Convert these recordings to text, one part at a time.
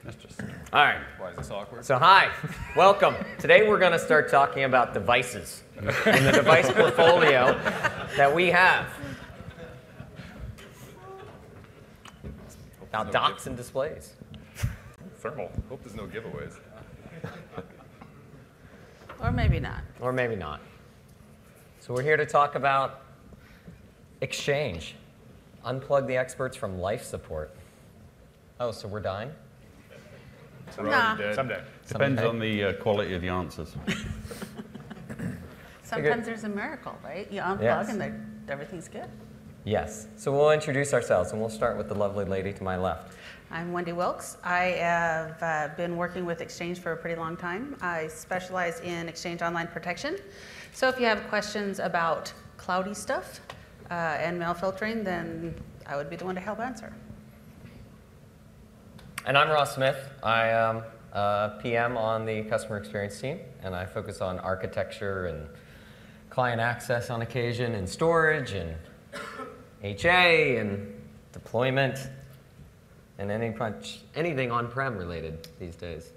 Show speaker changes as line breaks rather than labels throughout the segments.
That's just.
All right.
Why is this awkward?
So hi, welcome. Today we're going to start talking about devices and the device portfolio that we have. About docks and displays.
Thermal. Hope there's no giveaways.
Or maybe not.
Or maybe not. So we're here to talk about Exchange. Unplug the experts from life support. Oh, so we're dying?
We're
Nah.
already dead.
Someday.
Depends
Someday.
on the quality of the answers.
Sometimes there's a miracle, right? You unplug
Yes.
and everything's good.
Yes. So we'll introduce ourselves, and we'll start with the lovely lady to my left.
I'm Wendy Wilkes. I have been working with Exchange for a pretty long time. I specialize in Exchange Online Protection. So if you have questions about cloudy stuff and mail filtering, then I would be the one to help answer.
And I'm Ross Smith. I am a PM on the customer experience team, and I focus on architecture and client access on occasion, and storage, and HA, and deployment, and anything on-prem related these days.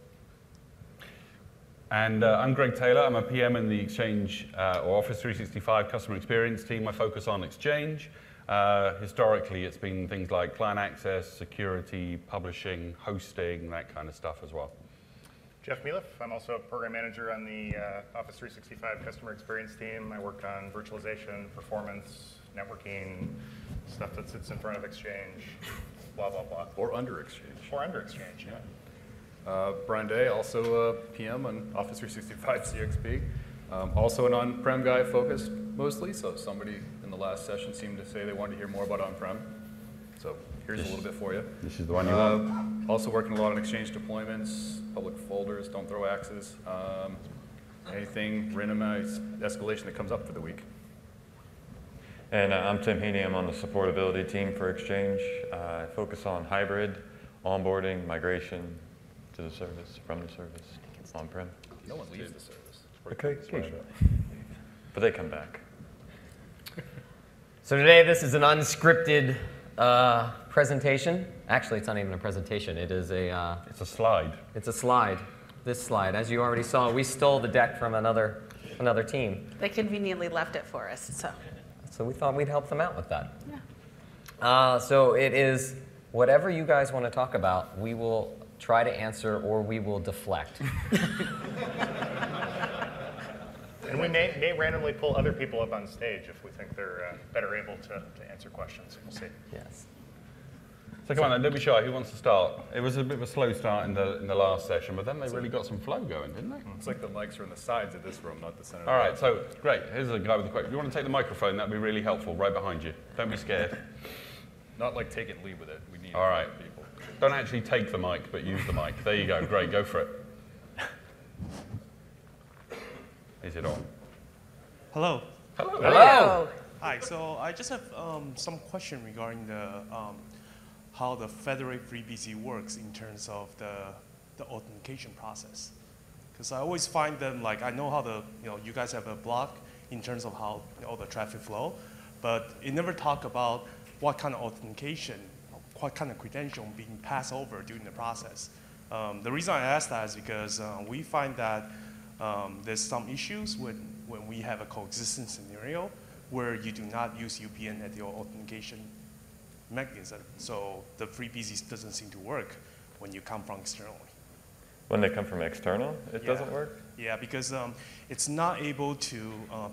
And I'm Greg Taylor. I'm a PM in the Exchange or Office 365 customer experience team. I focus on Exchange. Historically, it's been things like client access, security, publishing, hosting, that kind of stuff as well.
Jeff Mealiff. I'm also a program manager on the Office 365 customer experience team. I work on virtualization, performance, networking, stuff that sits in front of Exchange, blah, blah, blah.
Or under Exchange.
Or under Exchange, yeah.
Brian Day, also a PM on Office 365 CXP. Also an on-prem guy focused mostly, so somebody in the last session seemed to say they wanted to hear more about on-prem. So here's a little bit for you.
This is the one you want.
Also working a lot on Exchange deployments, public folders, don't throw axes, anything, randomized escalation that comes up for the week.
And I'm Tim Heaney. I'm on the supportability team for Exchange. I focus on hybrid, onboarding, migration to the service, from the service, on-prem.
No one leaves the service.
Okay, occasionally. But they come back.
So today, this is an unscripted presentation. Actually, it's not even a presentation. It is
It's a slide.
it's a slide. This slide, as you already saw, we stole the deck from another team.
They conveniently left it for us, so.
So we thought we'd help them out with that.
Yeah.
So it is whatever you guys want to talk about, we will try to answer or we will deflect.
And we may randomly pull other people up on stage if we think they're better able to answer questions. We'll see.
Yes.
So come on, then, don't be shy. Who wants to start? It was a bit of a slow start in the last session, but then they really got some flow going, didn't they?
It's like the mics are in the sides of this room, not the center.
All right, so great. Here's a guy with a question. If you want to take the microphone, that'd be really helpful, right behind you. Don't be scared.
Not like take it and leave with it. We need
All right.
people.
Don't actually take the mic, but use the mic. There you go. Great, go for it. Is it on?
Hello.
Hello.
Hello.
Hi. So I just have some question regarding the how the federated FreeBSD works in terms of the authentication process. Because I always find them like I know how you guys have a block in terms of how all the traffic flow, but it never talk about what kind of authentication, what kind of credential being passed over during the process. The reason I ask that is because we find that there's some issues when we have a coexistence scenario where you do not use UPN as your authentication mechanism. So the FreeBSD doesn't seem to work when you come from externally.
When they come from external, it
Yeah.
doesn't work?
Yeah, because it's not able to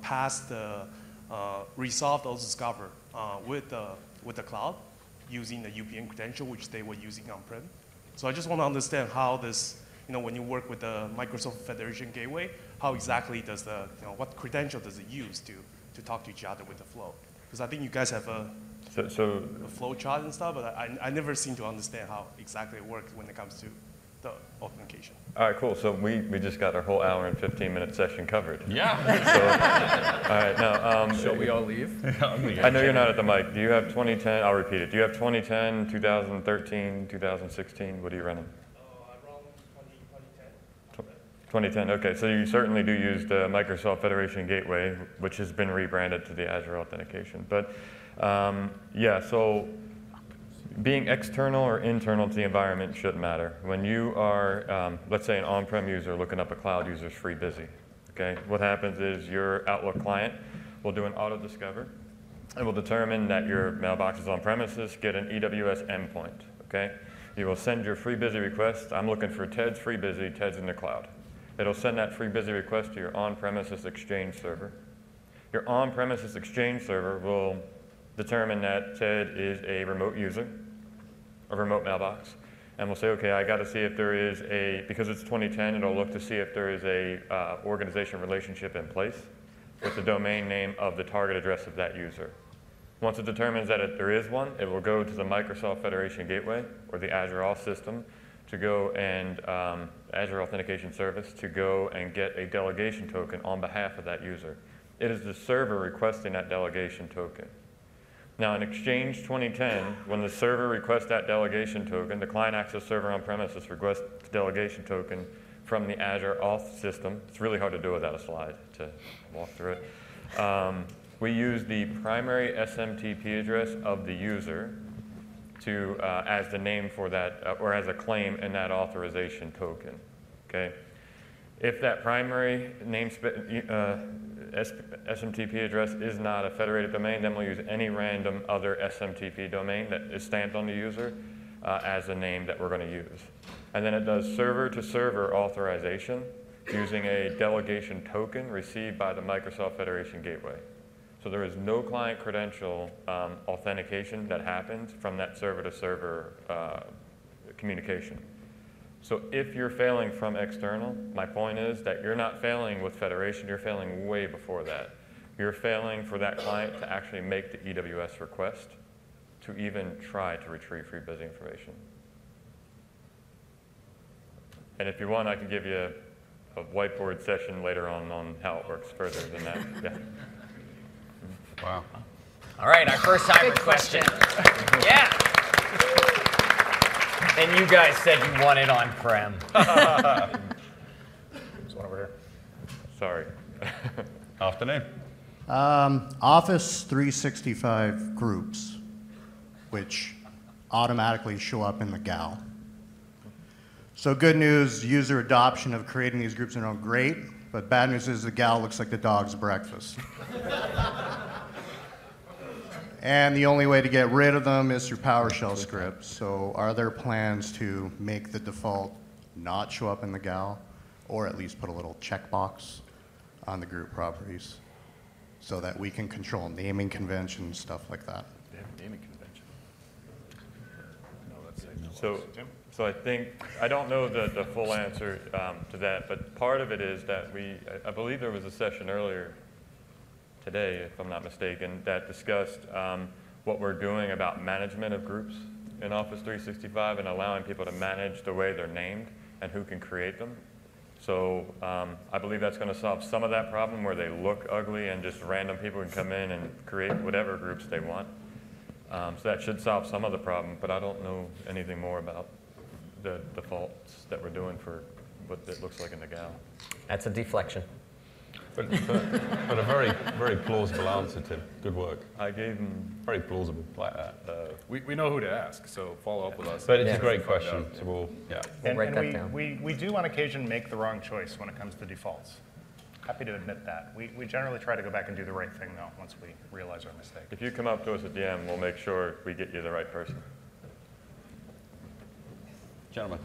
resolve those discovered with the cloud using the UPN credential, which they were using on-prem. So I just want to understand how this, when you work with the Microsoft Federation Gateway, how exactly does what credential does it use to talk to each other with the flow? Because I think you guys have a flow chart and stuff, but I never seem to understand how exactly it works when it comes to the authentication.
All right, cool. So we just got our whole hour and 15-minute session covered.
Yeah.
So, all right, now.
Shall we all leave?
I know you're not at the mic. Do you have 2010? I'll repeat it. Do you have 2010, 2013, 2016? What are you running?
I run
2010, okay. So you certainly do use the Microsoft Federation Gateway, which has been rebranded to the Azure Authentication. But yeah, so being external or internal to the environment shouldn't matter. When you are, let's say, an on-prem user looking up a cloud user's FreeBusy, okay? What happens is your Outlook client will do an auto-discover. It will determine that your mailbox is on premises, get an EWS endpoint, okay? You will send your FreeBusy request. I'm looking for Ted's FreeBusy, Ted's in the cloud. It'll send that FreeBusy request to your on-premises Exchange server. Your on-premises Exchange server will determine that Ted is a remote user, a remote mailbox, and we'll say, okay, I got to see if there is a, because it's 2010, it'll look to see if there is a organization relationship in place with the domain name of the target address of that user. Once it determines that there is one, it will go to the Microsoft Federation Gateway or the Azure Auth system to go and Azure Authentication Service to go and get a delegation token on behalf of that user. It is the server requesting that delegation token. Now in Exchange 2010, when the server requests that delegation token, the client access server on premises requests the delegation token from the Azure Auth system. It's really hard to do without a slide to walk through it. We use the primary SMTP address of the user to, as the name for that, or as a claim in that authorization token, okay? If that primary SMTP address is not a federated domain, then we'll use any random other SMTP domain that is stamped on the user as a name that we're going to use. And then it does server-to-server authorization using a delegation token received by the Microsoft Federation Gateway. So there is no client credential authentication that happens from that server-to-server communication. So if you're failing from external, my point is that you're not failing with Federation, you're failing way before that. You're failing for that client to actually make the EWS request to even try to retrieve FreeBusy information. And if you want, I can give you a whiteboard session later on how it works further than that. Yeah.
Wow.
All right, our first hybrid question. Yeah. And you guys said you want it on-prem.
There's one over here.
Sorry.
Afternoon.
Office 365 groups, which automatically show up in the GAL. So good news, user adoption of creating these groups are now great, but bad news is the GAL looks like the dog's breakfast. And the only way to get rid of them is through PowerShell scripts. So are there plans to make the default not show up in the GAL, or at least put a little checkbox on the group properties so that we can control naming conventions, stuff like that?
They have a naming convention. No, that's it.
So I think, I don't know the full answer to that, but part of it is that I believe there was a session earlier today, if I'm not mistaken, that discussed what we're doing about management of groups in Office 365 and allowing people to manage the way they're named and who can create them. So I believe that's going to solve some of that problem where they look ugly and just random people can come in and create whatever groups they want. So that should solve some of the problem, but I don't know anything more about the defaults that we're doing for what it looks like in the GAL.
That's a deflection.
But a very, very plausible answer, Tim. Good work.
I gave them.
Very plausible, like that.
We know who to ask, so follow up with us.
But it's
Yeah.
a great
Find
question.
out.
So we'll, yeah.
We'll write that
we,
down.
we do on occasion make the wrong choice when it comes to defaults. Happy to admit that. We generally try to go back and do the right thing, though, once we realize our mistake.
If you come up to us at the end, we'll make sure we get you the right person.
Gentlemen.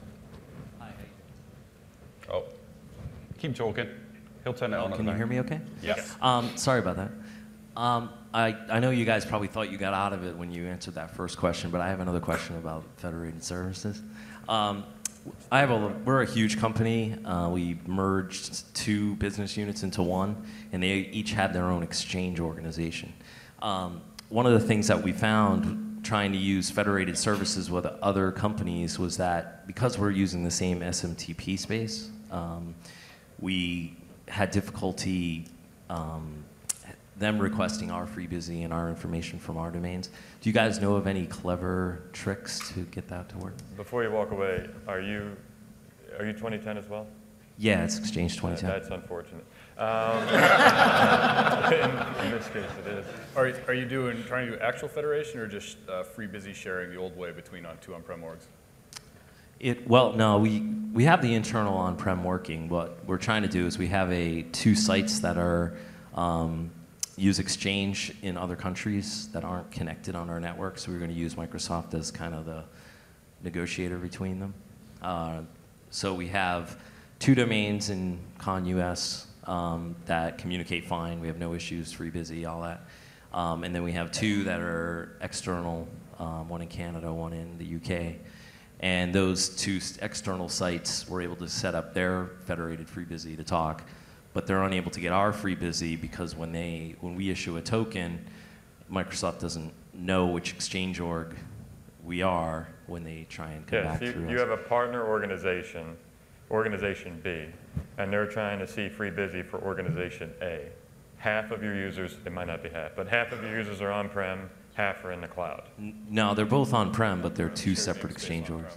Oh, keep talking. He'll turn it on.
Can you hear me okay?
Yes.
Sorry about that. I know you guys probably thought you got out of it when you answered that first question, but I have another question about federated services. We're a huge company. We merged 2 business units into one, and they each had their own exchange organization. One of the things that we found trying to use federated services with other companies was that because we're using the same SMTP space, we had difficulty them requesting our FreeBusy and our information from our domains. Do you guys know of any clever tricks to get that to work?
Before you walk away, are you 2010 as well?
Yeah, it's Exchange 2010.
That's unfortunate. In this case, it is.
Are you trying to do actual federation or just free busy sharing the old way between two on-prem orgs?
Well, no, we have the internal on-prem working. What we're trying to do is we have two sites that are use Exchange in other countries that aren't connected on our network. So we're going to use Microsoft as kind of the negotiator between them. So we have 2 domains in ConUS that communicate fine. We have no issues, FreeBusy, all that. And then we have 2 that are external, one in Canada, one in the UK. And those 2 external sites were able to set up their federated FreeBusy to talk, but they're unable to get our FreeBusy because when we issue a token, Microsoft doesn't know which Exchange org we are when they try and come back through
you
us.
have a partner organization, Organization B, and they're trying to see FreeBusy for Organization A. Half of your users, it might not be half, but half of your users are on-prem, half are in the cloud.
No, they're both on-prem, but they're 2 separate Exchange orgs.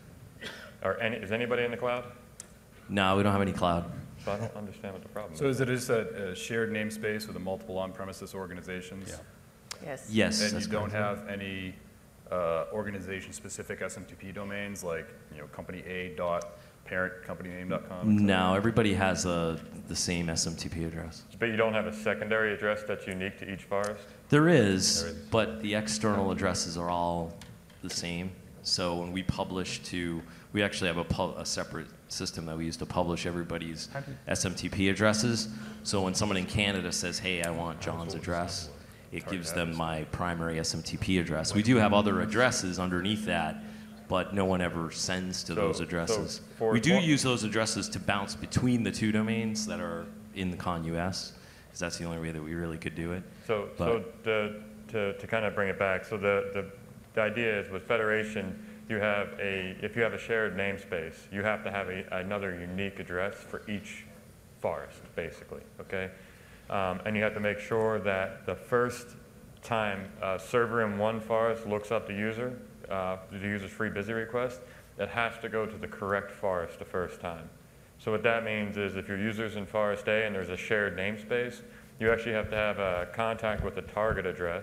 Is anybody in the cloud?
No, we don't have any cloud.
So I don't understand what the problem
So
is.
is it just a shared namespace with multiple on-premises organizations?
Yeah.
Yes.
Yes.
And
that's
you don't
correct.
have any organization-specific SMTP domains like company A dot parentcompanyname.com?
No, everybody has the same SMTP address.
But you don't have a secondary address that's unique to each forest?
There is, but the external addresses are all the same. So when we publish we actually have a separate system that we use to publish everybody's SMTP addresses. So when someone in Canada says, hey, I want John's address, it gives them my primary SMTP address. We do have other addresses underneath that, but no one ever sends to those addresses. We do use those addresses to bounce between the 2 domains that are in the ConUS, because that's the only way that we really could do it.
So to kind of bring it back, so the idea is with federation, if you have a shared namespace, you have to have another unique address for each forest, basically, okay? And you have to make sure that the first time a server in one forest looks up the user's FreeBusy request, it has to go to the correct forest the first time. So what that means is if your user's in forest A and there's a shared namespace, you actually have to have a contact with the target address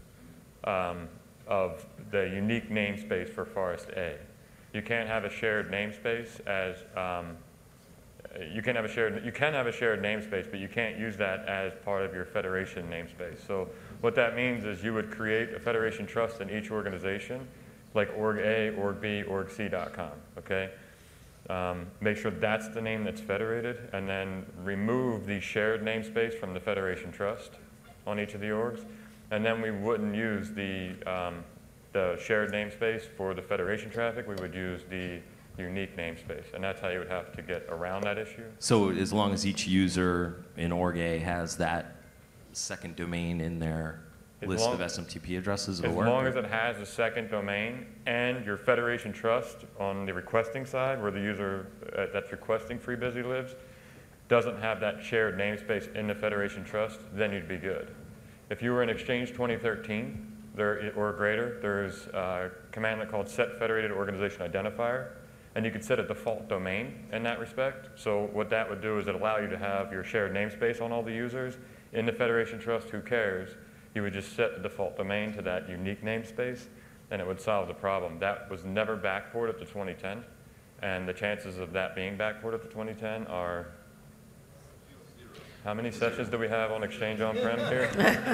of the unique namespace for forest A. You can't have a shared namespace as you can have a shared namespace, but you can't use that as part of your federation namespace. So what that means is you would create a federation trust in each organization, like org A, org B, orgc.com, okay? Make sure that's the name that's federated, and then remove the shared namespace from the federation trust on each of the orgs. And then we wouldn't use the shared namespace for the federation traffic. We would use the unique namespace, and that's how you would have to get around that issue.
So as long as each user in org A has that second domain in their list of SMTP addresses, it'll work?
As long as it has a second domain and your federation trust on the requesting side, where the user that's requesting FreeBusy lives, doesn't have that shared namespace in the federation trust, then you'd be good. If you were in Exchange 2013 or greater, there's a command called set federated organization identifier, and you could set a default domain in that respect. So what that would do is it allow you to have your shared namespace on all the users. In the federation trust, who cares? You would just set the default domain to that unique namespace, and it would solve the problem. That was never backported to 2010, and the chances of that being backported to 2010 are... How many sessions do we have on Exchange on-prem here?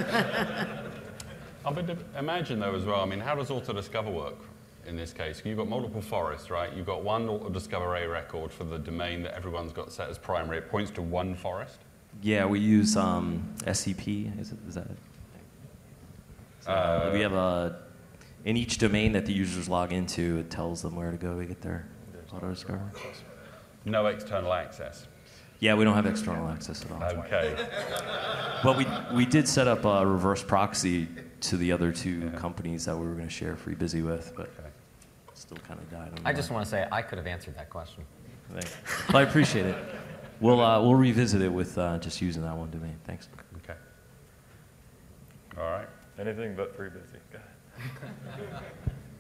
But imagine though as well, I mean, how does auto-discover work in this case? You've got multiple forests, right? You've got one auto-discover A record for the domain that everyone's got set as primary. It points to one forest.
Yeah, we use SCP. Is that it? So, we have in each domain that the users log into, it tells them where to go to get their auto-discover.
No external access.
Yeah, we don't have external access at all.
Okay.
But we did set up a reverse proxy to the other 2 companies that we were going to share FreeBusy with, but still kind of died on
I just want to say I could have answered that question.
Thanks. Well, I appreciate it. We'll revisit it with just using that one domain. Thanks.
Okay. All right.
Anything but FreeBusy. Go ahead.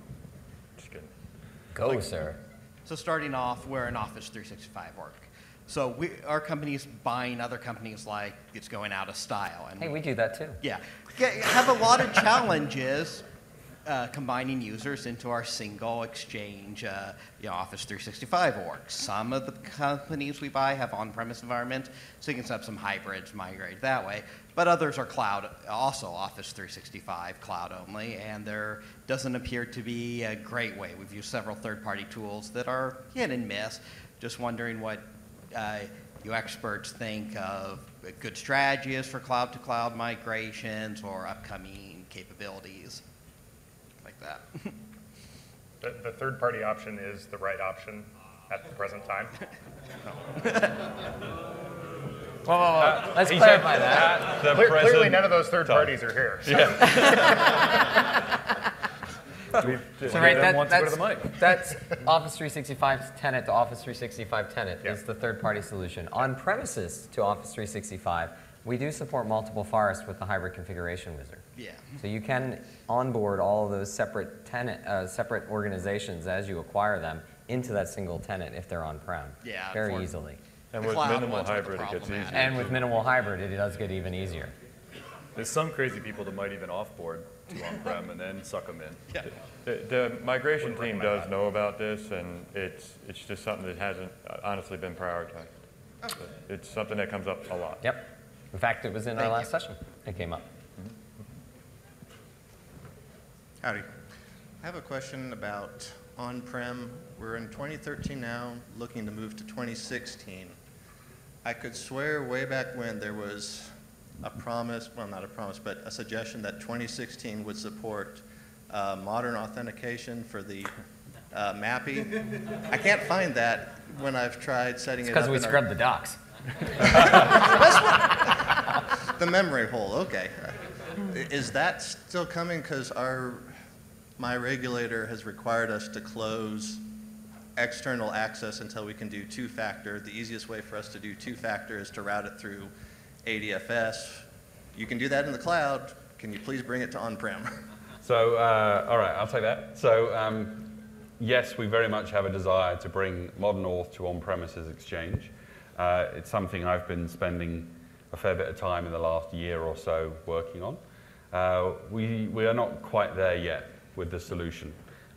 Just kidding.
Go, sir.
So starting off, we're an Office 365 org. So our company's buying other companies like it's going out of style. And
Hey, we do that too.
yeah, have a lot of challenges combining users into our single Exchange Office 365 org. Some of the companies we buy have on-premise environment, so you can set up some hybrids, migrate that way. But others are cloud, also Office 365 cloud only, and there doesn't appear to be a great way. We've used several third-party tools that are hit and miss. Just wondering what you experts think of a good strategy is for cloud-to-cloud migrations or upcoming capabilities like that.
The third-party option is the right option at the present time.
Whoa. Let's clarify that.
Clearly, none of those third parties are here. So.
So right, that's Office 365 tenant to Office 365 tenant is the third-party solution. On premises to Office 365, we do support multiple forests with the hybrid configuration wizard.
Yeah.
So you can onboard all of those separate separate organizations as you acquire them into that single tenant if they're on-prem.
Yeah.
Very easily.
And with minimal hybrid, it gets easier.
And with minimal hybrid, it does get even easier.
There's some crazy people that might even offboard to on-prem and then suck them in.
Yeah.
The migration team does know about this, and it's just something that hasn't honestly been prioritized. It's something that comes up a lot.
Yep. In fact, it was in our last session. It came up.
Howdy. I have a question about on-prem. We're in 2013 now, looking to move to 2016. I could swear way back when there was a promise, well, not a promise, but a suggestion that 2016 would support modern authentication for the MAPI. I can't find that when I've tried setting it up.
Because we scrubbed the docs.
The memory hole, okay. Is that still coming? Because my regulator has required us to close external access until we can do two-factor. The easiest way for us to do two-factor is to route it through ADFS. You can do that in the cloud. Can you please bring it to on-prem?
So, all right, I'll take that. So, yes, we very much have a desire to bring Modern Auth to on-premises Exchange. It's something I've been spending a fair bit of time in the last year or so working on. We are not quite there yet with the solution.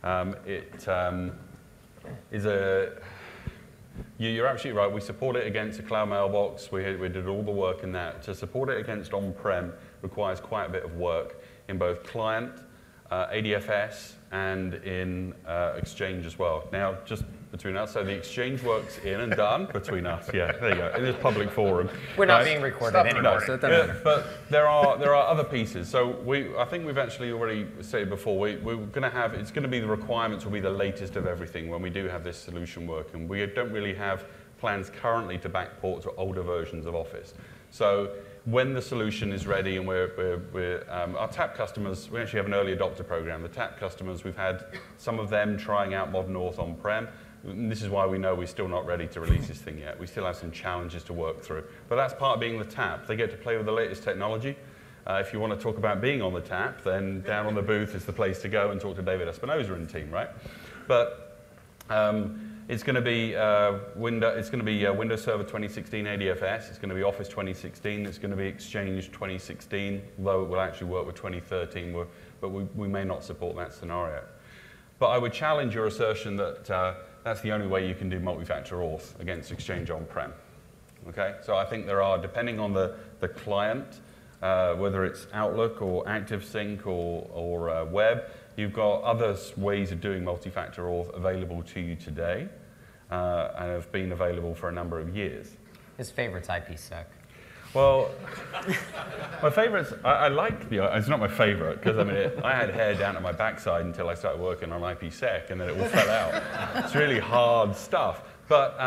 You're absolutely right. We support it against a cloud mailbox. We did all the work in that. To support it against on-prem requires quite a bit of work in both client, ADFS, and in Exchange as well. Now, just between us, so the Exchange works in and done between us. Yeah, there you go. In this public forum.
We're not being recorded anymore, so it doesn't matter.
But there are other pieces. So I think we've actually already said before. We're going to have. It's going to be the requirements will be the latest of everything when we do have this solution working. We don't really have plans currently to backport to older versions of Office. So when the solution is ready, and our TAP customers, we actually have an early adopter program. The TAP customers, we've had some of them trying out Modern Auth on-prem. And this is why we know we're still not ready to release this thing yet. We still have some challenges to work through. But that's part of being the TAP. They get to play with the latest technology. If you want to talk about being on the TAP, then down on the booth is the place to go and talk to David Espinosa and the team, right? But it's going to be Windows Server 2016 ADFS. It's going to be Office 2016. It's going to be Exchange 2016, although it will actually work with 2013. But we may not support that scenario. But I would challenge your assertion that that's the only way you can do multi-factor auth against Exchange on-prem. Okay, so I think there are, depending on the client, whether it's Outlook or ActiveSync or web, you've got other ways of doing multi-factor auth available to you today and have been available for a number of years.
His favorite's IPsec.
Well, my favorite's, I like it's not my favorite, because I had hair down to my backside until I started working on IPsec, and then it all fell out. It's really hard stuff. But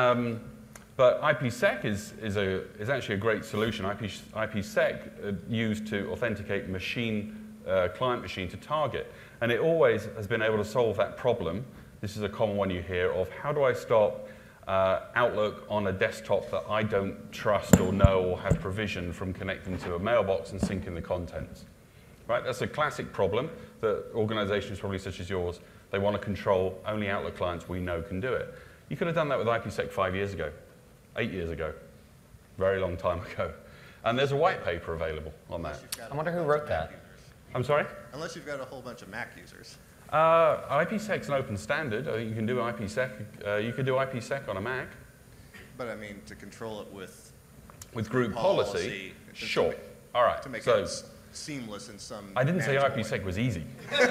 IPsec is actually a great solution. IPsec used to authenticate client machine to target. And it always has been able to solve that problem. This is a common one you hear of, how do I stop Outlook on a desktop that I don't trust or know or have provision from connecting to a mailbox and syncing the contents. Right? That's a classic problem that organizations probably such as yours, they want to control only Outlook clients we know can do it. You could have done that with IPsec 5 years ago. 8 years ago, very long time ago. And there's a white paper available on that.
I wonder who wrote that.
I'm sorry?
Unless you've got a whole bunch of Mac users.
IPsec's an open standard. I think you can do IPsec. You could do IPsec on a Mac.
But I mean, to control it with
group policy, sure. All right.
To make
so,
it seamless in some.
I didn't say
manageable
IPsec
way.
was easy.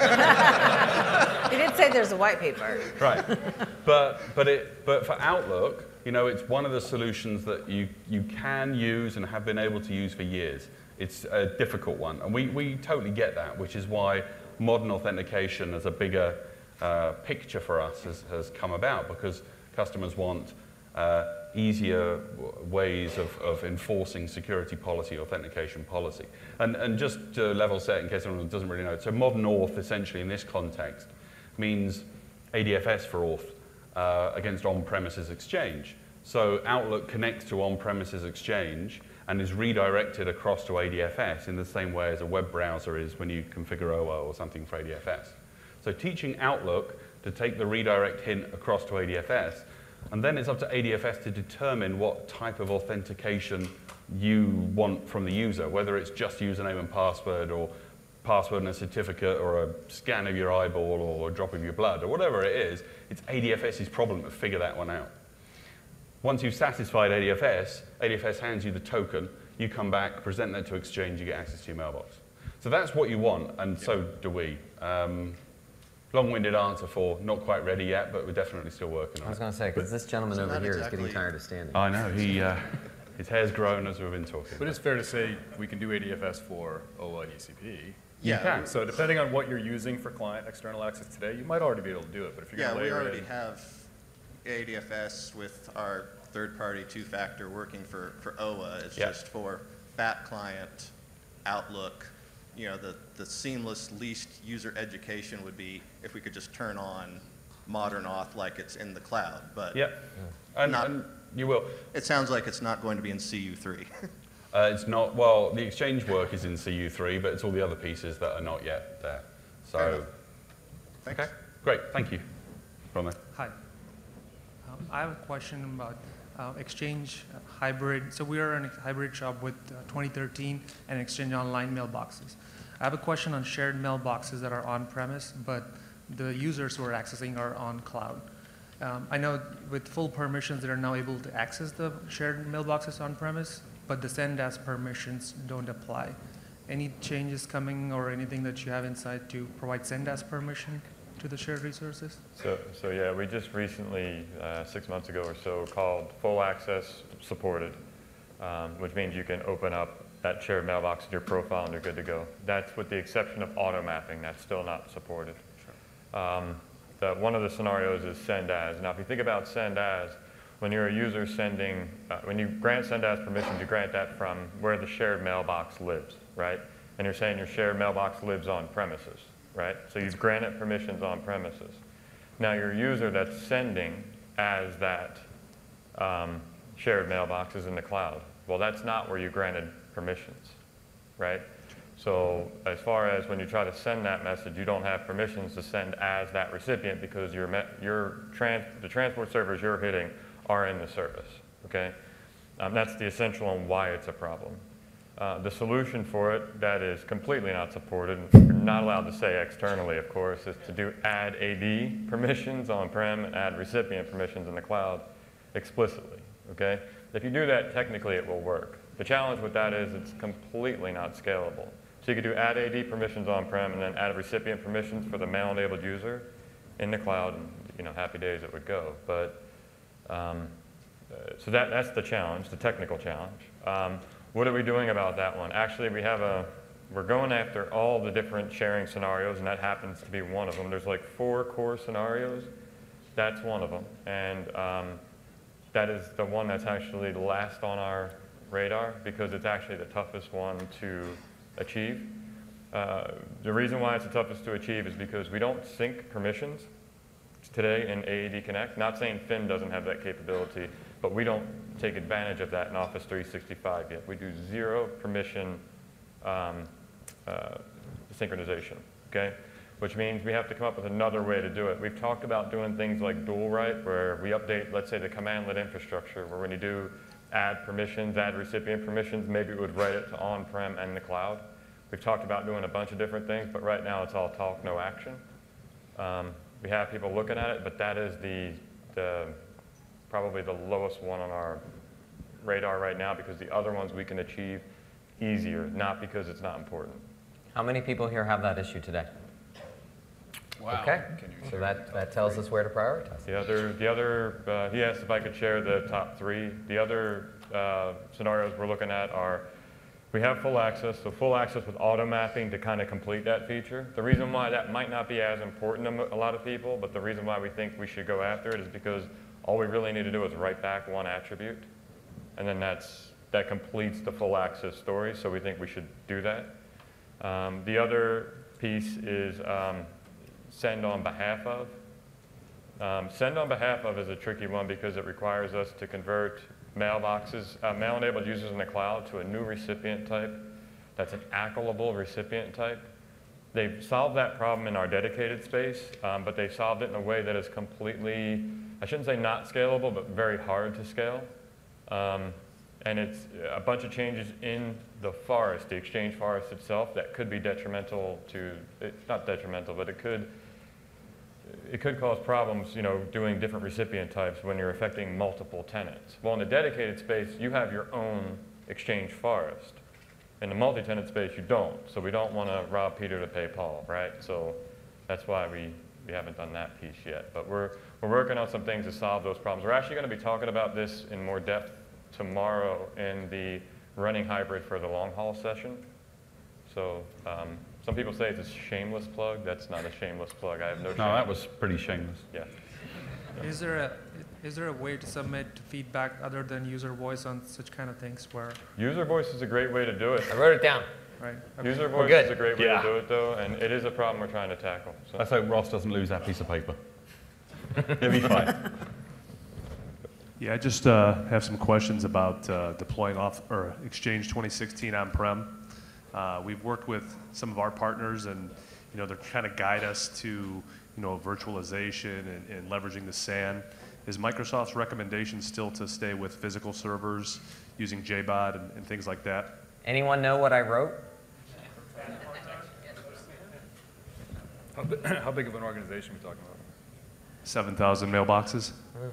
He did say there's a white paper.
Right. But for Outlook, you know, it's one of the solutions that you can use and have been able to use for years. It's a difficult one, and we totally get that, which is why modern authentication as a bigger picture for us has come about, because customers want easier ways of enforcing security policy, authentication policy. And just to level set, in case anyone doesn't really know, so modern auth essentially in this context means ADFS for auth against on-premises Exchange. So Outlook connects to on-premises Exchange and is redirected across to ADFS in the same way as a web browser is when you configure OA or something for ADFS. So teaching Outlook to take the redirect hint across to ADFS, and then it's up to ADFS to determine what type of authentication you want from the user, whether it's just username and password, or password and a certificate, or a scan of your eyeball, or a drop of your blood, or whatever it is. It's ADFS's problem to figure that one out. Once you've satisfied ADFS, ADFS hands you the token, you come back, present that to Exchange, you get access to your mailbox. So that's what you want, and so do we. Long-winded answer for not quite ready yet, but we're definitely still working on it.
I was going to say, because this gentleman over here is getting tired of standing.
I know, his hair's grown as we've been talking.
But it's fair to say we can do ADFS for OA and ECP.
You can.
So depending on what you're using for client external access today, you might already be able to do it. But if you're
Yeah,
going to
we
layer
already
in,
have ADFS with our third-party two-factor working for OA. It's just for FAT client, Outlook. You know, the seamless least user education would be if we could just turn on modern auth like it's in the cloud. But
and you will.
It sounds like it's not going to be in CU3.
It's not, well, the Exchange work is in CU3, but it's all the other pieces that are not yet there. So,
Thanks.
okay, great, thank you. From there.
Hi. I have a question about Exchange hybrid. So we are in a hybrid shop with 2013 and Exchange Online mailboxes. I have a question on shared mailboxes that are on-premise, but the users who are accessing are on cloud. I know with full permissions, they're now able to access the shared mailboxes on-premise, but the send as permissions don't apply. Any changes coming or anything that you have inside to provide send as permission to the shared resources?
So yeah, we just recently, 6 months ago or so, called full access supported, which means you can open up that shared mailbox in your profile and you're good to go. That's with the exception of auto mapping. That's still not supported. Sure. One of the scenarios is send as. Now, if you think about send as, when you're a user sending, when you grant send as permissions, you grant that from where the shared mailbox lives, right? And you're saying your shared mailbox lives on premises, right? So you've granted permissions on premises. Now your user that's sending as that shared mailbox is in the cloud. Well, that's not where you granted permissions, right? So as far as when you try to send that message, you don't have permissions to send as that recipient because the transport servers you're hitting are in the service, okay? That's the essential on why it's a problem. The solution for it that is completely not supported, and you're not allowed to say externally, of course, is to do add AD permissions on-prem and add recipient permissions in the cloud explicitly, okay? If you do that, technically it will work. The challenge with that is it's completely not scalable. So you could do add AD permissions on-prem and then add recipient permissions for the mail-enabled user in the cloud, and happy days it would go. But so that's the challenge, the technical challenge. What are we doing about that one? Actually, we're going after all the different sharing scenarios, and that happens to be one of them. There's like 4 core scenarios. That's one of them. And that is the one that's actually the last on our radar because it's actually the toughest one to achieve. The reason why it's the toughest to achieve is because we don't sync permissions today in AAD Connect. Not saying FIM doesn't have that capability, but we don't take advantage of that in Office 365 yet. We do 0 permission synchronization, okay? which means we have to come up with another way to do it. We've talked about doing things like dual write, where we update, let's say, the commandlet infrastructure, where when you do add permissions, add recipient permissions, maybe it would write it to on-prem and the cloud. We've talked about doing a bunch of different things, but right now it's all talk, no action. We have people looking at it, but that is probably the lowest one on our radar right now, because the other ones we can achieve easier, not because it's not important.
How many people here have that issue today?
Wow.
Okay, so that tells us where to prioritize.
The other, he asked if I could share the top 3. The other scenarios we're looking at are, we have full access, so full access with auto mapping to kind of complete that feature. The reason why that might not be as important to a lot of people, but the reason why we think we should go after it is because all we really need to do is write back one attribute, and then that completes the full access story, so we think we should do that. The other piece is send on behalf of. Send on behalf of is a tricky one because it requires us to convert mailboxes, mail-enabled users in the cloud to a new recipient type that's an acklable recipient type. They've solved that problem in our dedicated space, but they solved it in a way that is completely, I shouldn't say not scalable, but very hard to scale. And it's a bunch of changes in the forest, the Exchange forest itself, that could be detrimental to, not detrimental, but it could cause problems, doing different recipient types when you're affecting multiple tenants. Well, in the dedicated space, you have your own Exchange forest. In the multi-tenant space, you don't. So we don't want to rob Peter to pay Paul, right? So that's why we haven't done that piece yet. But we're working on some things to solve those problems. We're actually going to be talking about this in more depth tomorrow in the running hybrid for the long haul session. So some people say it's a shameless plug. That's not a shameless plug. I have no shame.
No, that was pretty shameless.
Yeah.
Is there a way to submit feedback other than user voice on such kind of things where?
User voice is a great way to do it.
I wrote it down.
Right. Okay.
User voice is a great way to do it, though, and it is a problem we're trying to tackle. So.
Let's hope Ross doesn't lose that piece of paper. He'll be fine.
Yeah, I just have some questions about deploying Exchange 2016 on-prem. We've worked with some of our partners, and they're kind of guide us to virtualization and leveraging the SAN. Is Microsoft's recommendation still to stay with physical servers using JBOD and things like that?
Anyone know what I wrote?
How big of an organization are we talking about?
7,000 mailboxes?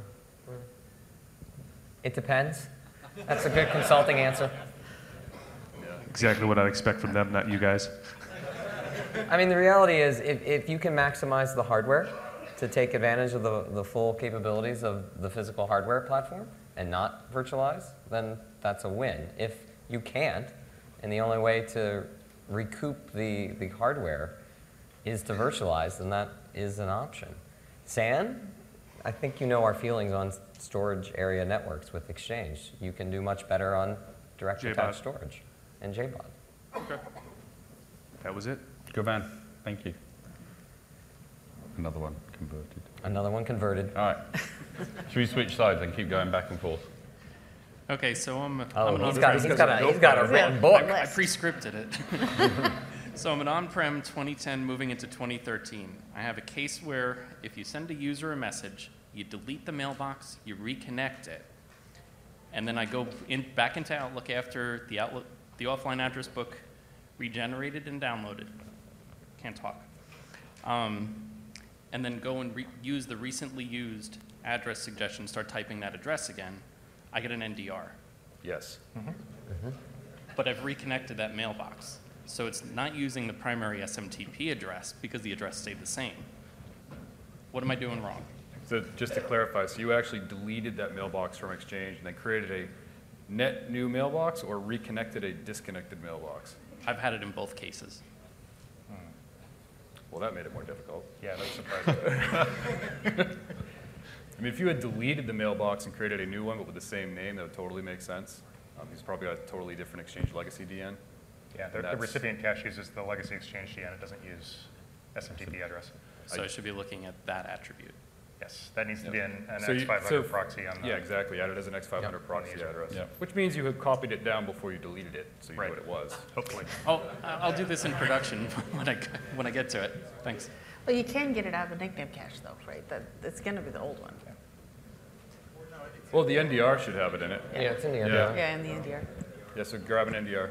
It depends. That's a good consulting answer.
Exactly what I'd expect from them, not you guys.
I mean, the reality is if you can maximize the hardware to take advantage of the full capabilities of the physical hardware platform and not virtualize, then that's a win. If you can't, and the only way to recoup the hardware is to virtualize, then that is an option. SAN, I think you know our feelings on storage area networks with Exchange. You can do much better on direct attached storage and JBOD.
Okay. That was it.
Good man. Thank you. Another one converted.
Another one converted.
All right. Should we switch sides and keep going back and forth?
Okay, so
he's got a written book.
I pre-scripted it. So I'm an on-prem 2010 moving into 2013. I have a case where if you send a user a message, you delete the mailbox, you reconnect it, and then I go back into Outlook after the offline address book regenerated and downloaded. Can't talk. And then go and use the recently used address suggestion, start typing that address again, I get an NDR.
Yes.
But I've reconnected that mailbox. So it's not using the primary SMTP address because the address stayed the same. What am I doing wrong?
So just to clarify, so you actually deleted that mailbox from Exchange and then created a net new mailbox or reconnected a disconnected mailbox?
I've had it in both cases.
Well, that made it more difficult.
Yeah, that's surprising.
I mean, if you had deleted the mailbox and created a new one but with the same name, that would totally make sense. He's probably got a totally different Exchange legacy DN.
Yeah, the recipient cache uses the legacy Exchange DN. It doesn't use SMTP address.
So I should be looking at that attribute.
Yes, that needs to be an
So you-
X500
so-
proxy on the.
Yeah, exactly, added as an X500 proxy
user.
address.
Yep.
Which means you had copied it down before you deleted it, so you
Right.
knew what it was.
Hopefully.
Oh, I'll do this in production when I get to it. Thanks.
Well, you can get it out of the nickname cache though, right? It's going to be the old one.
Well, the NDR should have it in it.
Yeah, it's in the
Yeah.
NDR.
Yeah, in the NDR.
Yeah, so grab an NDR.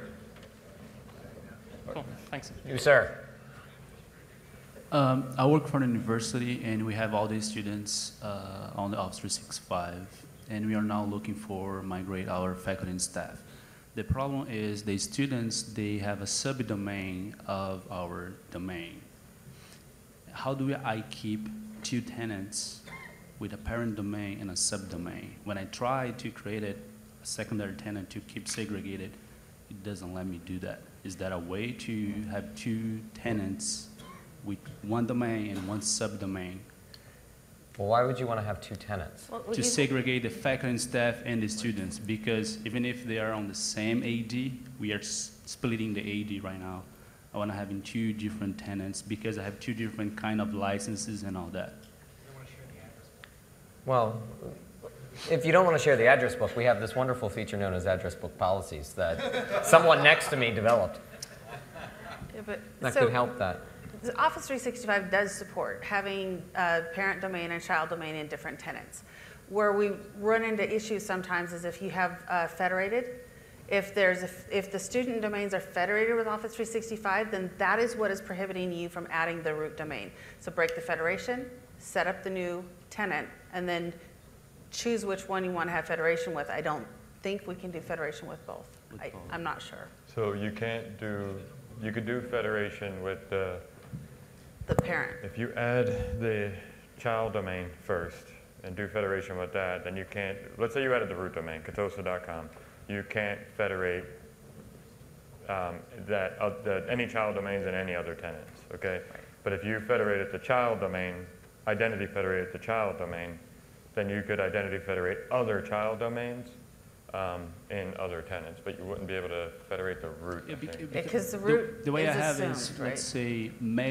Cool, thanks.
You, sir.
I work for the university, and we have all these students on the Office 365, and we are now looking for migrate our faculty and staff. The problem is the students, they have a subdomain of our domain. How do I keep two tenants with a parent domain and a subdomain? When I try to create a secondary tenant to keep segregated, it doesn't let me do that. Is that a way to have two tenants with one domain and one subdomain
Well, why would you want to have two tenants?
to segregate the faculty and staff and the students? Because even if they are on the same AD, we are splitting the AD right now. I want to have in two different tenants because I have two different kind of licenses and all that.
Well, if you don't want to share the address book, we have this wonderful feature known as address book policies that someone next to me developed.
Yeah, but
That
so
could help that.
the Office 365 does support having a parent domain and child domain in different tenants. Where we run into issues sometimes is if you have federated. If the student domains are federated with Office 365, then that is what is prohibiting you from adding the root domain. So break the federation, set up the new tenant, and then choose which one you want to have federation with. I don't think we can do federation with both. I'm not sure.
So you can't do, you could do federation with the
parent.
If you add the child domain first and do federation with that, then you can't, let's say you added the root domain, katosa.com. You can't federate any child domains in any other tenants, okay? But if you federated the child domain, identity federated the child domain, then you could identity federate other child domains in other tenants, but you wouldn't be able to federate the root. I think.
Because the root
the way
is
I have
assumed,
is,
right?
let's say,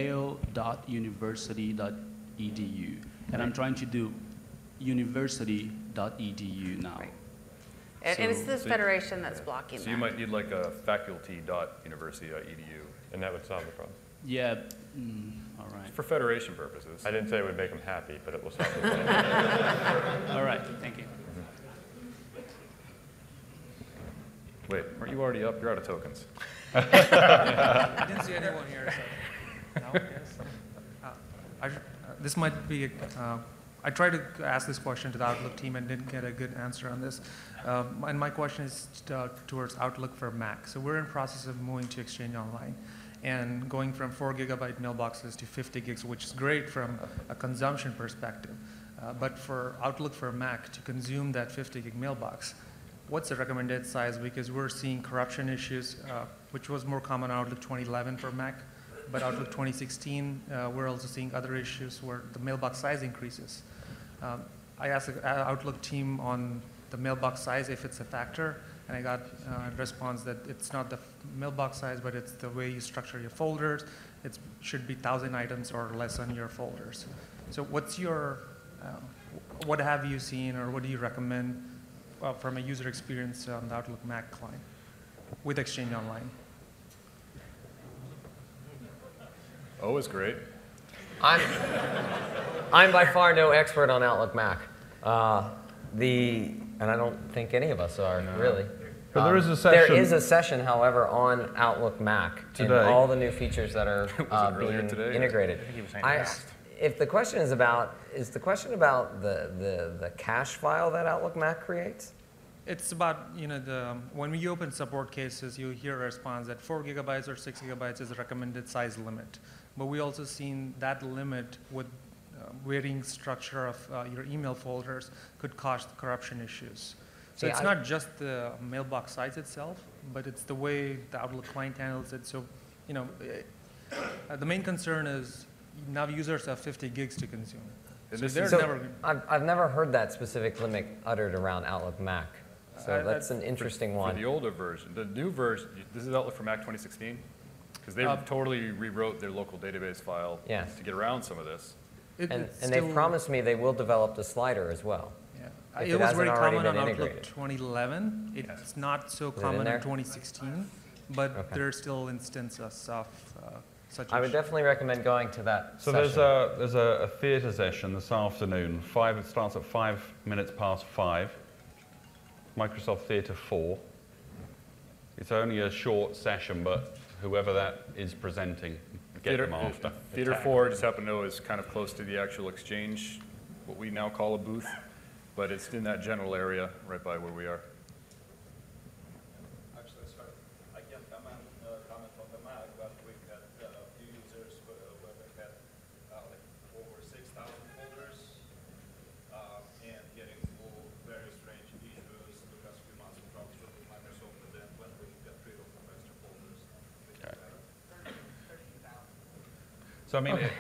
mail.university.edu, and I'm trying to do university.edu now.
And it's the
So-
federation that's blocking
So
that.
you might need like a faculty.university.edu.
And that would solve the problem.
Yeah, all right.
For federation purposes.
I didn't say it would make them happy, but it will solve the problem.
All right, thank you.
Wait, aren't you already up? You're out of tokens.
I didn't see anyone here, so. No, yes. This might be, I tried to ask this question to the Outlook team and didn't get a good answer on this. And my question is towards Outlook for Mac. So we're in process of moving to Exchange Online and going from 4 gigabyte mailboxes to 50 gigs, which is great from a consumption perspective. But for Outlook for Mac to consume that 50 gig mailbox, what's the recommended size? Because we're seeing corruption issues, which was more common on Outlook 2011 for Mac. But Outlook 2016, we're also seeing other issues where the mailbox size increases. I asked the Outlook team on the mailbox size if it's a factor, and I got a response that it's not the mailbox size, but it's the way you structure your folders. It should be 1,000 items or less on your folders. So what's your, what have you seen or what do you recommend from a user experience on the Outlook Mac client with Exchange Online?
O is great.
I'm by far no expert on Outlook Mac. And I don't think any of us are, really.
But there is a session.
There is a session, however, on Outlook Mac
Today.
and all the new features that are
earlier
being
today, or-
integrated.
I think he was saying
I-
fast.
If the question is about, the cache file that Outlook Mac creates?
It's about, when we open support cases, you hear a response that 4 gigabytes or 6 gigabytes is a recommended size limit. But we also seen that limit with varying structure of your email folders could cause corruption issues. So
Yeah,
it's not just the mailbox size itself, but it's the way the Outlook client handles it. So, the main concern is now users have 50 gigs to consume. So they're never.
I've never heard that specific limit uttered around Outlook Mac. So that's an interesting
For
one.
the older version. The new version, this is Outlook for Mac 2016? Because they totally rewrote their local database file
Yes.
to get around some of this.
And
it's
they've
still-
promised me they will develop the slider as well.
Yeah.
If
It was
hasn't
very
already
common
been
on
integrated.
Outlook 2011. It's not so
Is it in
common
there?
in 2016, but
Okay.
there are still instances of such
I would
issues.
definitely recommend going to that
So
session.
there's a theatre session this afternoon. It starts at 5:05. Microsoft Theatre 4. It's only a short session, but whoever that is presenting, get them after.
Theater 4, just happen to know, is kind of close to the actual Exchange, what we now call a booth, but it's in that general area right by where we are.
Actually, sorry, I can't comment on the Mac, but we had a few users where they had like over 6,000 folders and getting full very strange issues because we must drop through Microsoft, but then when we get rid of the extra folders, we get better.
So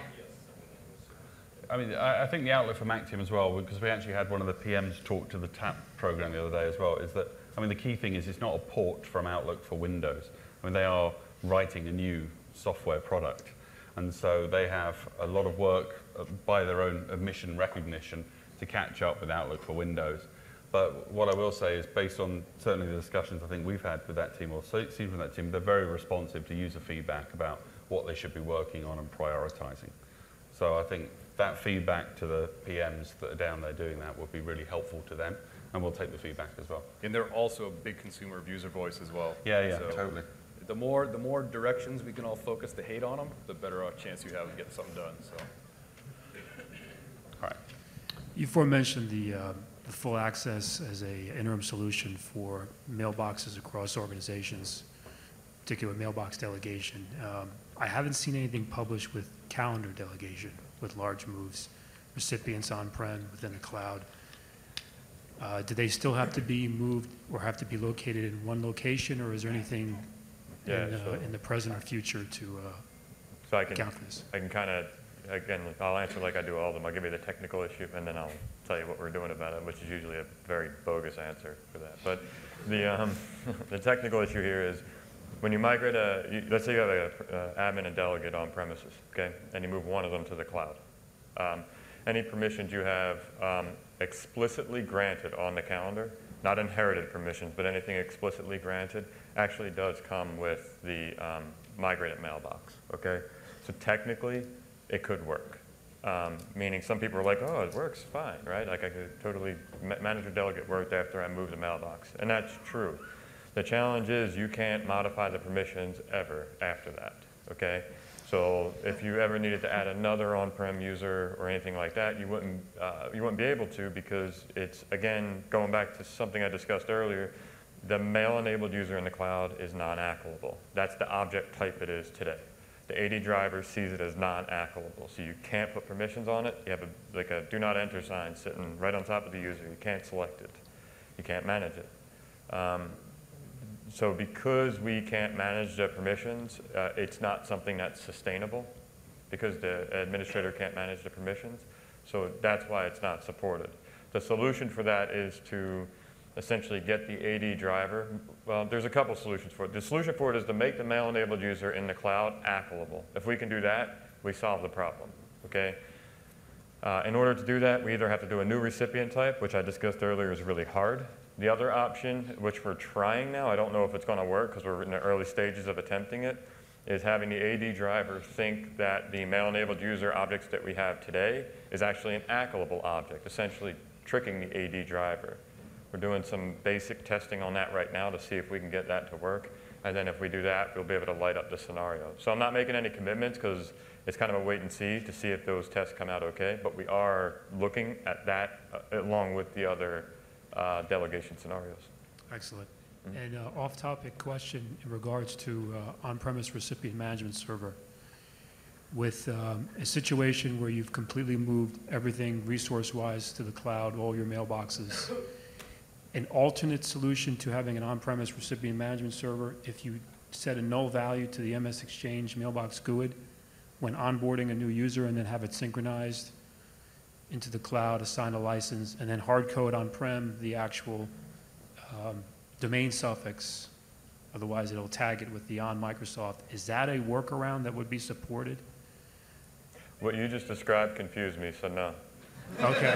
I think the outlook for Mac team as well, because we actually had one of the PMs talk to the TAP program the other day as well, is that, the key thing is it's not a port from Outlook for Windows. They are writing a new software product. And so they have a lot of work by their own admission recognition to catch up with Outlook for Windows. But what I will say is, based on certainly the discussions I think we've had with that team, or seen from that team, they're very responsive to user feedback about what they should be working on and prioritizing. So I think that feedback to the PMs that are down there doing that would be really helpful to them, and we'll take the feedback as well.
And they're also a big consumer of user voice as well.
Yeah,
So
totally.
The more directions we can all focus the hate on them, the better chance you have of getting something done. So.
All right.
You aforementioned the full access as a interim solution for mailboxes across organizations, particularly mailbox delegation. I haven't seen anything published with calendar delegation, with large moves, recipients on-prem, within the cloud. Do they still have to be moved or have to be located in one location, or is there anything in the present or future to account for this?
I can kind of, again, I'll answer like I do all of them. I'll give you the technical issue, and then I'll tell you what we're doing about it, which is usually a very bogus answer for that. But the technical issue here is, when you migrate let's say you have an admin and delegate on premises, okay, and you move one of them to the cloud. Any permissions you have explicitly granted on the calendar, not inherited permissions, but anything explicitly granted, actually does come with the migrated mailbox, okay? So technically, it could work. Meaning some people are like, oh, it works fine, right? Like I could totally, manager delegate worked after I moved the mailbox, and that's true. The challenge is you can't modify the permissions ever after that, okay? So if you ever needed to add another on-prem user or anything like that, you wouldn't be able to, because it's, again, going back to something I discussed earlier, the mail-enabled user in the cloud is non-accallable. That's the object type it is today. The AD driver sees it as non-accallable, so you can't put permissions on it. You have like a do not enter sign sitting right on top of the user. You can't select it. You can't manage it. So because we can't manage the permissions, it's not something that's sustainable, because the administrator can't manage the permissions. So that's why it's not supported. The solution for that is to essentially get the AD driver. Well, there's a couple solutions for it. The solution for it is to make the mail-enabled user in the cloud accallable. If we can do that, we solve the problem, okay? In order to do that, we either have to do a new recipient type, which I discussed earlier is really hard. The other option, which we're trying now, I don't know if it's going to work because we're in the early stages of attempting it, is having the AD driver think that the mail-enabled user objects that we have today is actually an accallable object, essentially tricking the AD driver. We're doing some basic testing on that right now to see if we can get that to work. And then if we do that, we'll be able to light up the scenario. So I'm not making any commitments because it's kind of a wait and see to see if those tests come out okay. But we are looking at that along with the other delegation scenarios.
Excellent. And off-topic question in regards to on-premise recipient management server. With a situation where you've completely moved everything resource-wise to the cloud, all your mailboxes, an alternate solution to having an on-premise recipient management server, if you set a null value to the MS Exchange mailbox GUID when onboarding a new user, and then have it synchronized into the cloud, assign a license, and then hard code on-prem the actual domain suffix. Otherwise, it'll tag it with the on Microsoft. Is that a workaround that would be supported?
What you just described confused me, so no.
Okay.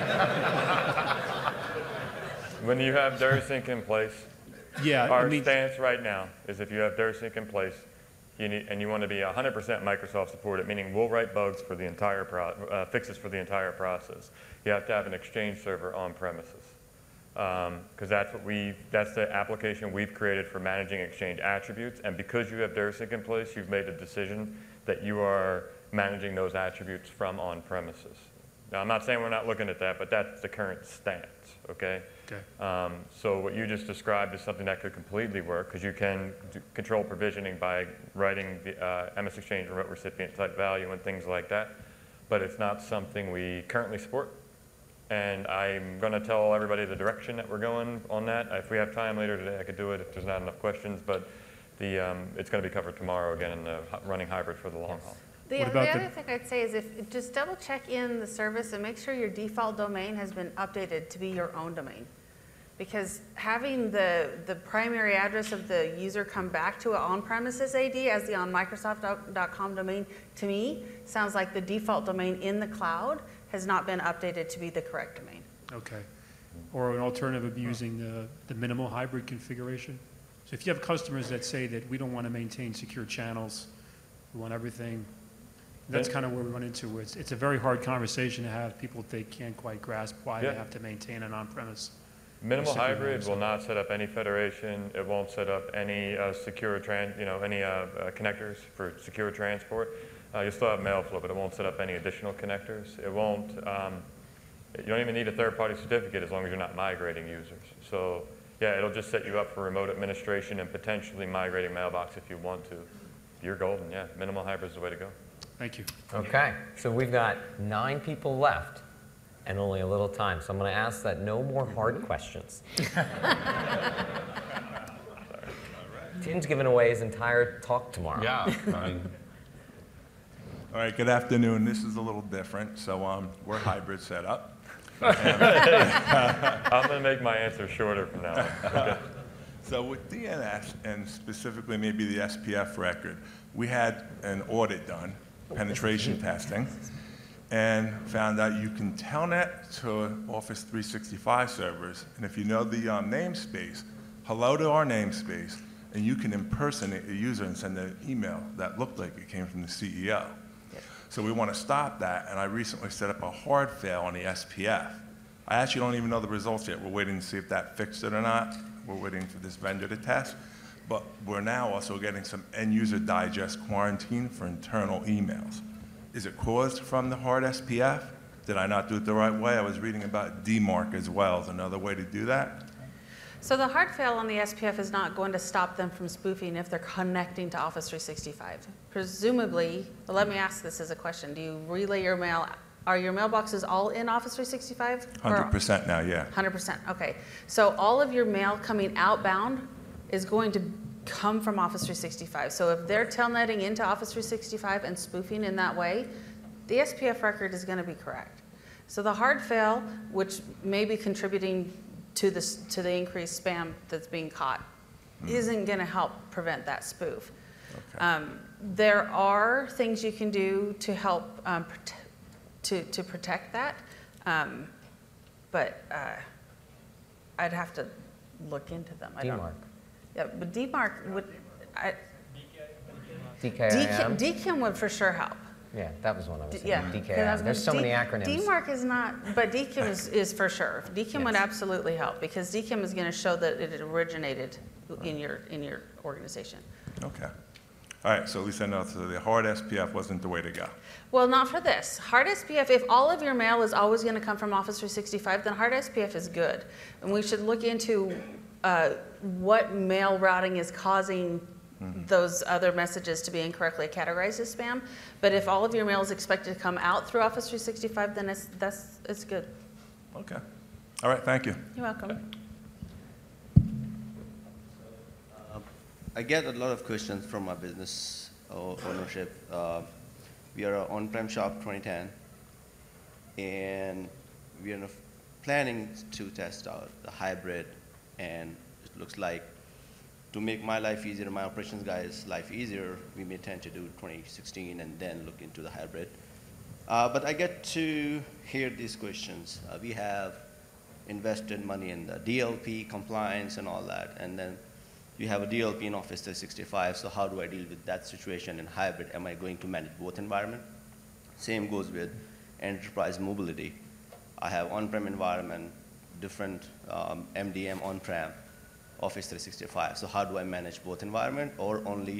When you have DirSync in place,
Yeah,
our stance right now is if you have DirSync in place, and you want to be 100% Microsoft supported, meaning we'll write bugs for the entire fixes for the entire process. You have to have an Exchange server on premises, because that's the application we've created for managing Exchange attributes. And because you have DirSync in place, you've made a decision that you are managing those attributes from on premises. Now, I'm not saying we're not looking at that, but that's the current stance. Okay.
Okay.
So what you just described is something that could completely work, because you can control provisioning by writing the MS Exchange remote recipient type value and things like that. But it's not something we currently support. And I'm going to tell everybody the direction that we're going on that. If we have time later today, I could do it if there's not enough questions. But it's going to be covered tomorrow again in the running hybrid for the long haul.
The other thing I'd say is if just double check in the service and make sure your default domain has been updated to be your own domain. Because having the primary address of the user come back to an on-premises AD as the onmicrosoft.com domain, to me, sounds like the default domain in the cloud has not been updated to be the correct domain.
Okay. Or an alternative of using the minimal hybrid configuration. So if you have customers that say that we don't want to maintain secure channels, we want everything, that's kind of where we run into. It's a very hard conversation to have. People, they can't quite grasp why they have to maintain an on-premise.
Minimal hybrid will not set up any federation. It won't set up any secure connectors for secure transport. You'll still have Mailflow, but it won't set up any additional connectors. It won't. You don't even need a third-party certificate as long as you're not migrating users. So yeah, it'll just set you up for remote administration and potentially migrating Mailbox if you want to. You're golden. Yeah, minimal hybrid is the way to go.
Thank you.
Okay, so we've got 9 people left and only a little time. So I'm going to ask that no more hard questions. Tim's giving away his entire talk tomorrow.
Yeah.
All right, good afternoon. This is a little different. So we're hybrid setup.
I'm going to make my answer shorter from now on. Okay.
So with DNS, and specifically maybe the SPF record, we had an audit done, penetration testing, and found out you can telnet to Office 365 servers, and if you know the namespace, hello to our namespace, and you can impersonate a user and send an email that looked like it came from the CEO. So we want to stop that, and I recently set up a hard fail on the SPF. I actually don't even know the results yet. We're waiting to see if that fixed it or not. We're waiting for this vendor to test. But we're now also getting some end-user digest quarantine for internal emails. Is it caused from the hard SPF? Did I not do it the right way? I was reading about DMARC as well as another way to do that.
So the hard fail on the SPF is not going to stop them from spoofing if they're connecting to Office 365. Presumably, well, let me ask this as a question. Do you relay your mail? Are your mailboxes all in Office 365?
100% now, yeah.
100%, okay. So all of your mail coming outbound is going to come from Office 365. So if they're telnetting into Office 365 and spoofing in that way, the SPF record is going to be correct. So the hard fail, which may be contributing to the increased spam that's being caught, isn't going to help prevent that spoof. Okay. There are things you can do to help to protect that, but I'd have to look into them.
DMARC.
Yeah, but DMARC would.
DKIM?
DKIM would for sure help.
Yeah, that was one I was saying.
Yeah,
DKIM. There's so many acronyms.
DMARC is not, but DKIM is for sure. DKIM would absolutely help because DKIM is going to show that it originated in your organization.
Okay. All right, so at least I know so the hard SPF wasn't the way to go.
Well, not for this. Hard SPF, if all of your mail is always going to come from Office 365, then hard SPF is good. And we should look into what mail routing is causing those other messages to be incorrectly categorized as spam. But if all of your mail is expected to come out through Office 365, then it's good.
Okay. All right, thank you.
You're welcome.
I get a lot of questions from my business ownership. We are an on-prem shop 2010, and we are planning to test out the hybrid, and it looks like to make my life easier, my operations guys' life easier, we may tend to do 2016 and then look into the hybrid. But I get to hear these questions. We have invested money in the DLP compliance and all that, and then you have a DLP in Office 365, so how do I deal with that situation in hybrid? Am I going to manage both environment? Same goes with enterprise mobility. I have on-prem environment, different MDM on-prem, Office 365. So how do I manage both environment, or only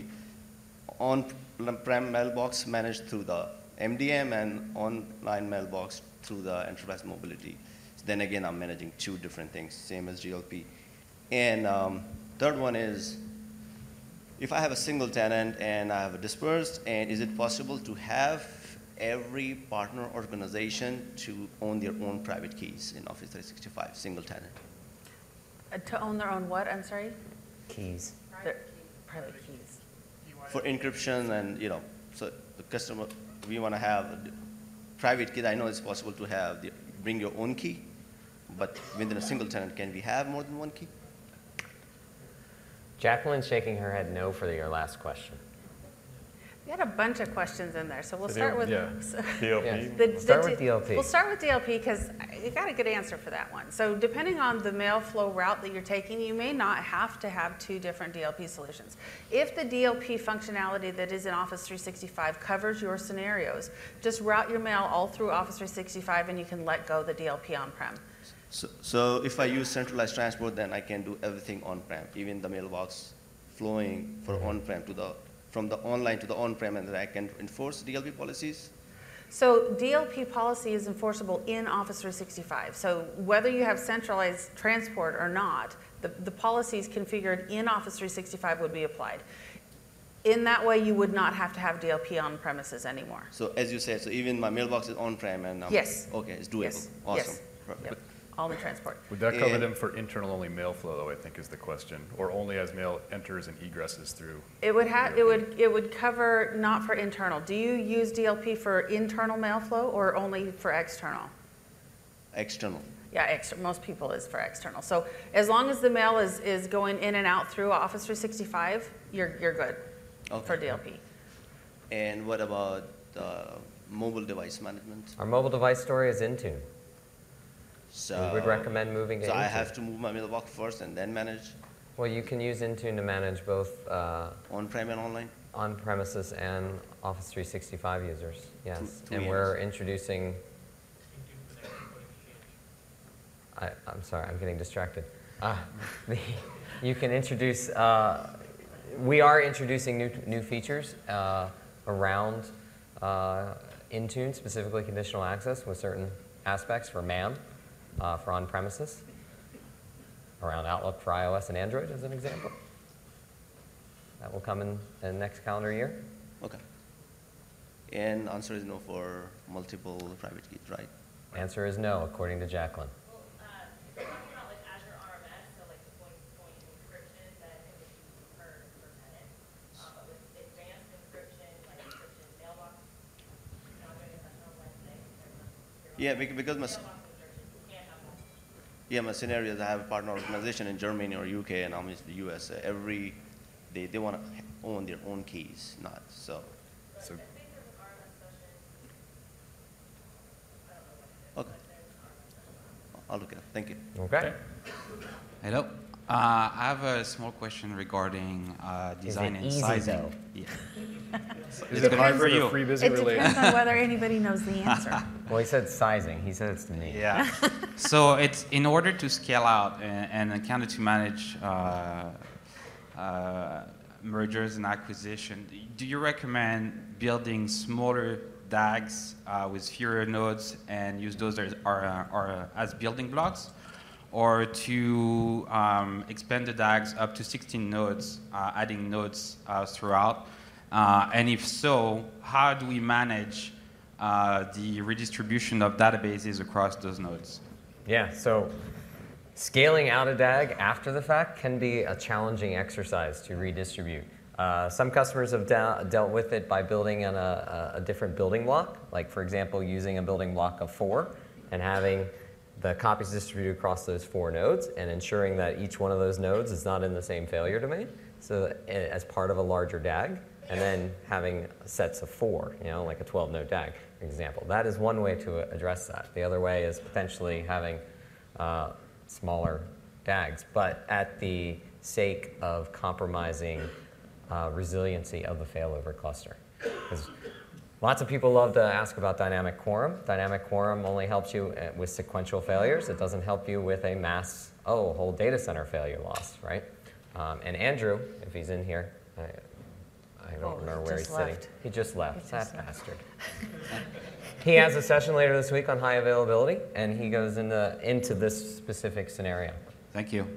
on-prem mailbox managed through the MDM and online mailbox through the enterprise mobility? So then again, I'm managing two different things, same as GLP. And third one is, if I have a single tenant and I have a dispersed, and is it possible to have every partner organization to own their own private keys in Office 365, single tenant?
To own their own what? I'm sorry?
Keys.
Private keys.
For encryption and, so the customer, we want to have private keys. I know it's possible to have, bring your own key, but within a single tenant, can we have more than one key?
Jacqueline's shaking her head no for your last question.
We had a bunch of questions in there, so we'll
So
start with
DLP.
Start with DLP.
We'll start with DLP because you got a good answer for that one. So depending on the mail flow route that you're taking, you may not have to have two different DLP solutions. If the DLP functionality that is in Office 365 covers your scenarios, just route your mail all through Office 365 and you can let go the DLP on-prem.
So if I use centralized transport, then I can do everything on-prem, even the mailbox flowing for on-prem to from the online to the on-prem, and then I can enforce DLP policies?
So DLP policy is enforceable in Office 365. So whether you have centralized transport or not, the policies configured in Office 365 would be applied. In that way, you would not have to have DLP on premises anymore.
So as you said, so even my mailbox is on-prem and
yes.
Okay, it's doable.
Yes.
Awesome.
Yes. Yep. All the transport.
Would that cover them for internal-only mail flow, though, I think is the question, or only as mail enters and egresses through?
It would cover not for internal. Do you use DLP for internal mail flow or only for external?
External.
Yeah, most people is for external. So as long as the mail is going in and out through Office 365, you're good for DLP.
And what about mobile device management?
Our mobile device story is Intune.
So
we would recommend moving to
So
Intune.
I have to move my mailbox first and then manage?
Well, you can use Intune to manage both
on-prem and online?
On-premises and Office 365 users, yes.
Two
and
years.
we're introducing, I'm sorry, I'm getting distracted. You can introduce, we are introducing new features around Intune, specifically conditional access with certain aspects for MAM. For on-premises, around Outlook for iOS and Android as an example. That will come in the next calendar year.
Okay. And answer is no for multiple private keys, right?
Answer is no, according to Jacqueline.
Yeah, because my scenario is I have a partner organization in Germany or UK and I'm in the US. They want to own their own keys, not so. Okay. I'll look it up. Thank you.
Okay.
Hello. I have a small question regarding design and sizing. Yeah.
Is it hybrid or free busy related?
It depends on whether anybody knows the answer.
Well, he said sizing. He said it's the name.
Yeah. So it's in order to scale out and kind of to manage mergers and acquisition. Do you recommend building smaller DAGs with fewer nodes and use those as building blocks, or to expand the DAGs up to 16 nodes, adding nodes throughout? And if so, how do we manage the redistribution of databases across those nodes?
Yeah, so scaling out a DAG after the fact can be a challenging exercise to redistribute. Some customers have dealt with it by building on a different building block, like for example, using a building block of 4 and having the copies distributed across those 4 nodes and ensuring that each one of those nodes is not in the same failure domain, so as part of a larger DAG, and then having sets of 4, like a 12-node DAG. example. That is one way to address that. The other way is potentially having smaller DAGs, but at the sake of compromising resiliency of the failover cluster. Because lots of people love to ask about dynamic quorum. Dynamic quorum only helps you with sequential failures. It doesn't help you with a mass, whole data center failure loss, right? And Andrew, if he's in here, I don't remember where he's sitting. He just left. That bastard. He has a session later this week on high availability, and he goes into this specific scenario.
Thank you.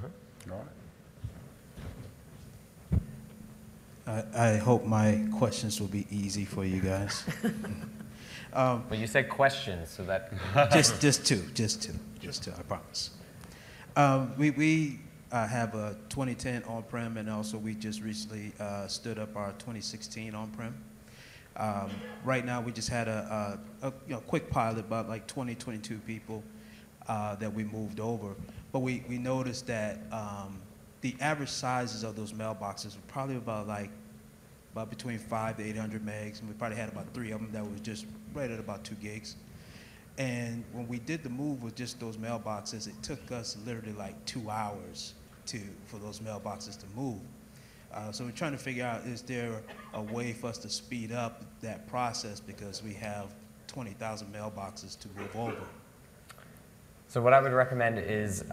I hope my questions will be easy for you guys.
Well, you said questions, so that
just two, I promise. We have a 2010 on-prem, and also we just recently stood up our 2016 on-prem. Right now, we just had a quick pilot, about like 20, 22 people that we moved over. But we noticed that the average sizes of those mailboxes were probably about between 500 to 800 megs, and we probably had about 3 of them that was just right at about 2 gigs. And when we did the move with just those mailboxes, it took us literally like 2 hours for those mailboxes to move. So we're trying to figure out, is there a way for us to speed up that process, because we have 20,000 mailboxes to move over.
So what I would recommend is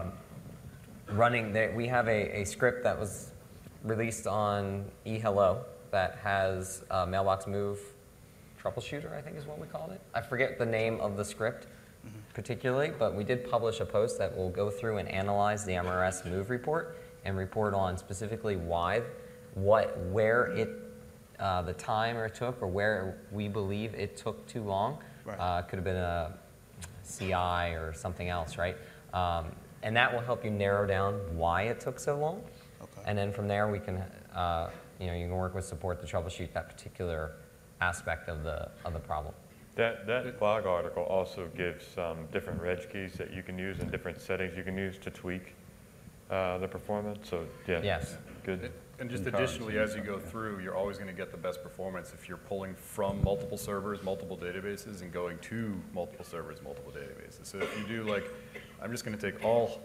we have a script that was released on eHello that has mailbox move troubleshooter, I think is what we called it. I forget the name of the script particularly, but we did publish a post that will go through and analyze the MRS move report and report on specifically the time it took, or where we believe it took too long. Right. Could have been a CI or something else, right? And that will help you narrow down why it took so long. Okay. And then from there, we can, you can work with support to troubleshoot that particular aspect of the problem.
That blog article also gives some different reg keys that you can use and different settings you can use to tweak the performance. So yeah,
yes,
good.
And just additionally, as you go through, you're always going to get the best performance if you're pulling from multiple servers, multiple databases, and going to multiple servers, multiple databases. So if you do I'm just going to take all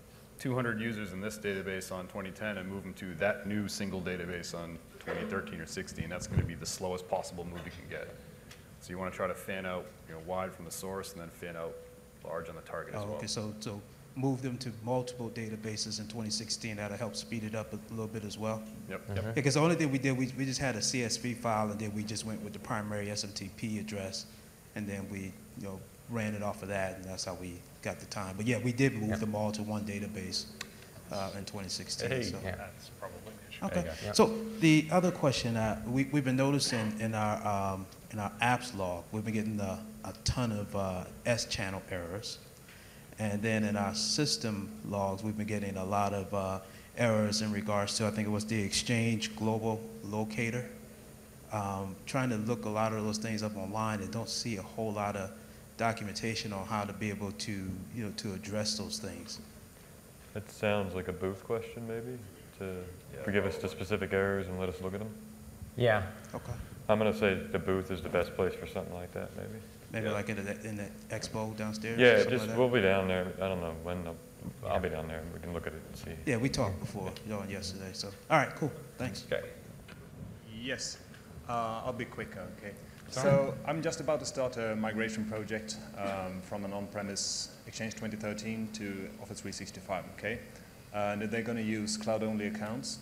200 users in this database on 2010 and move them to that new single database on 2013 or 16, that's going to be the slowest possible move you can get. So you want to try to fan out wide from the source and then fan out large on the target as well.
Okay, so move them to multiple databases in 2016. That'll help speed it up a little bit as well.
Yep.
Because the only thing we did, we just had a CSV file, and then we just went with the primary SMTP address, and then we ran it off of that, and that's how we got the time. But yeah, we did move them all to one database in 2016.
Hey,
so.
that's probably an issue.
Okay. So the other question, we've been noticing in our apps log, we've been getting a ton of S-channel errors. And then in our system logs, we've been getting a lot of errors in regards to, I think it was the Exchange Global Locator. Trying to look a lot of those things up online and don't see a whole lot of documentation on how to be able to, to address those things.
That sounds like a Booth question, maybe, to give us the specific errors and let us look at them.
Yeah.
Okay.
I'm going to say the Booth is the best place for something like that, maybe.
Maybe like in the expo downstairs?
Yeah, we'll be down there. I don't know when. I'll be down there. We can look at it and see.
Yeah, we talked before, yesterday. So, all right, cool. Thanks.
Okay.
Yes, I'll be quick. Okay. So I'm just about to start a migration project from an on-premise Exchange 2013 to Office 365. Okay, and they're going to use cloud-only accounts,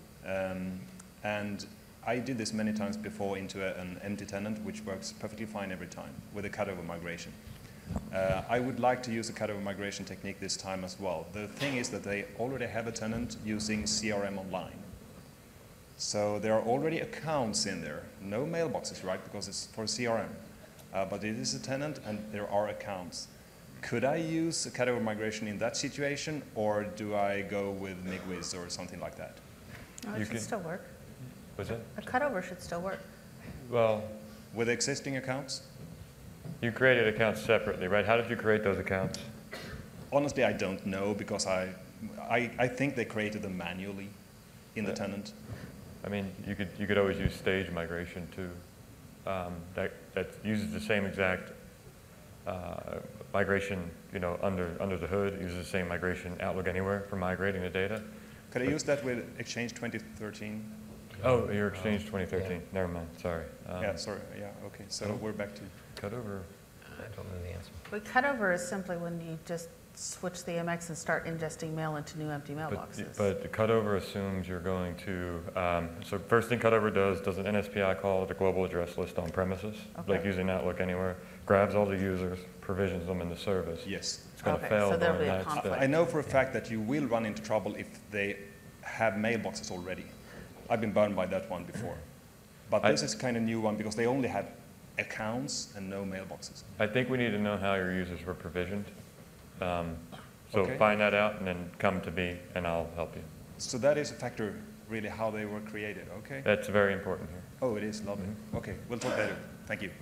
and I did this many times before into an empty tenant, which works perfectly fine every time with a cutover migration. I would like to use a cutover migration technique this time as well. The thing is that they already have a tenant using CRM Online. So there are already accounts in there, no mailboxes, right, because it's for CRM. But it is a tenant and there are accounts. Could I use a cutover migration in that situation, or do I go with MigWiz or something like that?
No, it should still work.
What's that?
A cutover should still work.
Well,
with existing accounts?
You created accounts separately, right? How did you create those accounts?
Honestly, I don't know, because I think they created them manually in the tenant.
I mean, you could always use stage migration too. that uses the same exact migration, under the hood, uses the same migration Outlook Anywhere for migrating the data.
Could I use that with Exchange 2013?
Oh, your Exchange 2013. Yeah. Never mind. Sorry.
Yeah, sorry. Yeah, okay. So we're back to
cutover.
I don't know the answer.
But cutover is simply when you just switch the MX and start ingesting mail into new empty mailboxes.
But the cutover assumes you're going to, so first thing cutover does an NSPI call the global address list on premises, like using Outlook Anywhere, grabs all the users, provisions them in the service.
Yes.
It's going to fail during that step.
I know for a fact that you will run into trouble if they have mailboxes already. I've been burned by that one before. But this is kind of new one because they only had accounts and no mailboxes.
I think we need to know how your users were provisioned. So
Okay.
find that out and then come to me and I'll help you.
So that is a factor, really, how they were created, okay?
That's very important here.
Oh, it is, lovely. Okay, we'll talk later. Thank you.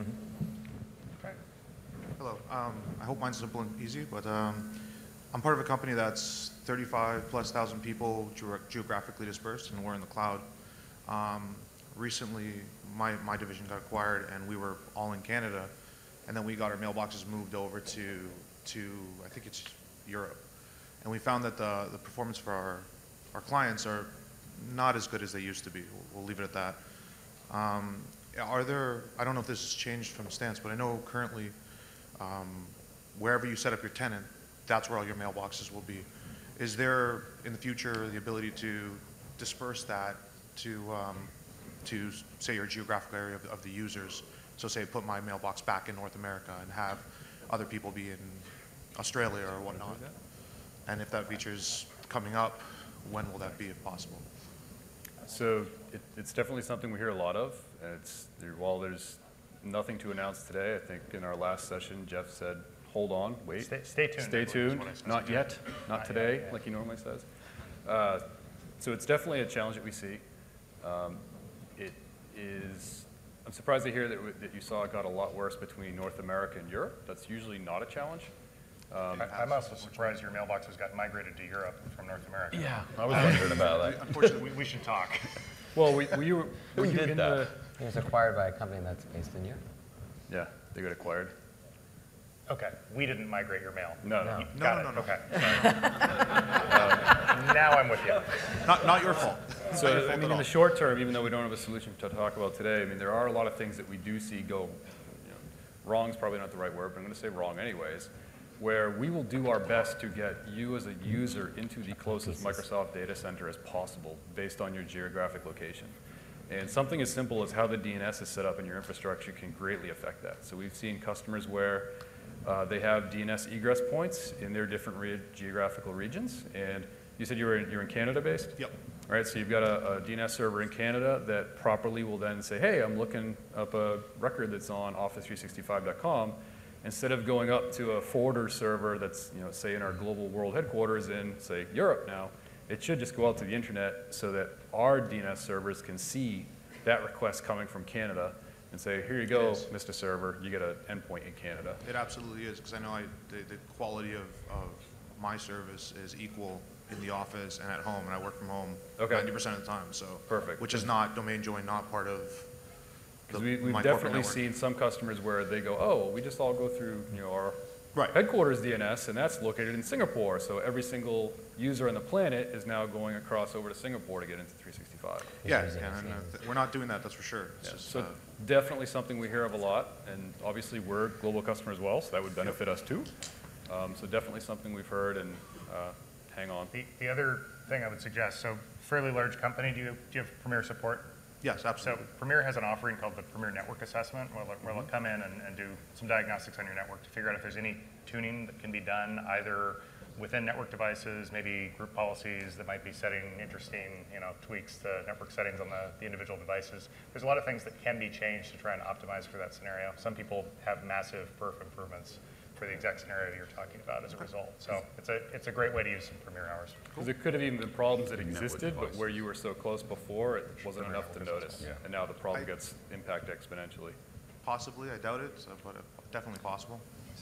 Hello. I hope mine's simple and easy, but I'm part of a company that's 35,000+ people geographically dispersed, and we're in the cloud. Recently, my division got acquired, and we were all in Canada, and then we got our mailboxes moved over to I think it's Europe, and we found that the performance for our clients are not as good as they used to be. We'll leave it at that. Are there? I don't know if this has changed from stance, but I know currently. Wherever you set up your tenant, that's where all your mailboxes will be. Is there, in the future, the ability to disperse that to say, your geographical area of the users? So say, put my mailbox back in North America and have other people be in Australia or whatnot? And if that feature's coming up, when will that be, if possible?
So it's definitely something we hear a lot of. And while there's nothing to announce today, I think in our last session, Jeff said, hold on, wait.
Stay tuned.
Stay tuned. Not yet, not today, like he normally says. So it's definitely a challenge that we see. It is, I'm surprised to hear that you saw it got a lot worse between North America and Europe. That's usually not a challenge.
I'm also surprised your mailboxes got migrated to Europe from North America.
Yeah, I was wondering about that.
Unfortunately, we should talk.
Well, were you in the...
It was acquired by a company that's based in Europe.
Yeah, they got acquired.
Okay, we didn't migrate your mail.
No.
Got it. Okay. Now I'm with you.
Not your fault.
So, I mean, in the short term, even though we don't have a solution to talk about today, I mean, there are a lot of things that we do see go, wrong's probably not the right word, but I'm going to say wrong anyways, where we will do our best to get you as a user into the closest Microsoft data center as possible based on your geographic location. And something as simple as how the DNS is set up in your infrastructure can greatly affect that. So we've seen customers where they have DNS egress points in their different geographical regions. And you said you're in Canada based?
Yep.
All right, so you've got a DNS server in Canada that properly will then say, hey, I'm looking up a record that's on Office365.com. Instead of going up to a forwarder server that's, say in our global world headquarters in, say, Europe now, it should just go out to the internet so that our DNS servers can see that request coming from Canada and say, here you go, Mr. Server, you get an endpoint in Canada.
It absolutely is, because I know the quality of my service is equal in the office and at home, and I work from home 90% of the time. So
perfect.
Which is not domain join, not part of.
Because we've definitely seen some customers where they go, oh, we just all go through our headquarters DNS, and that's located in Singapore. So every single user on the planet is now going across over to Singapore to get into 365.
Yeah, and we're not doing that, that's for sure. It's just,
so definitely something we hear of a lot, and obviously we're a global customer as well, so that would benefit us too. So definitely something we've heard, and hang on.
The other thing I would suggest, so fairly large company, do you have Premier support?
Yes, absolutely.
So Premier has an offering called the Premier Network Assessment, where they'll come in and do some diagnostics on your network to figure out if there's any tuning that can be done either within network devices, maybe group policies that might be setting interesting tweaks to network settings on the individual devices. There's a lot of things that can be changed to try and optimize for that scenario. Some people have massive perf improvements for the exact scenario that you're talking about as a result. So it's a great way to use some Premier hours.
Because there could have even been problems that existed, but where you were so close before, it wasn't enough to notice. Yeah. And now the problem gets impacted exponentially.
Possibly, I doubt it, but definitely possible.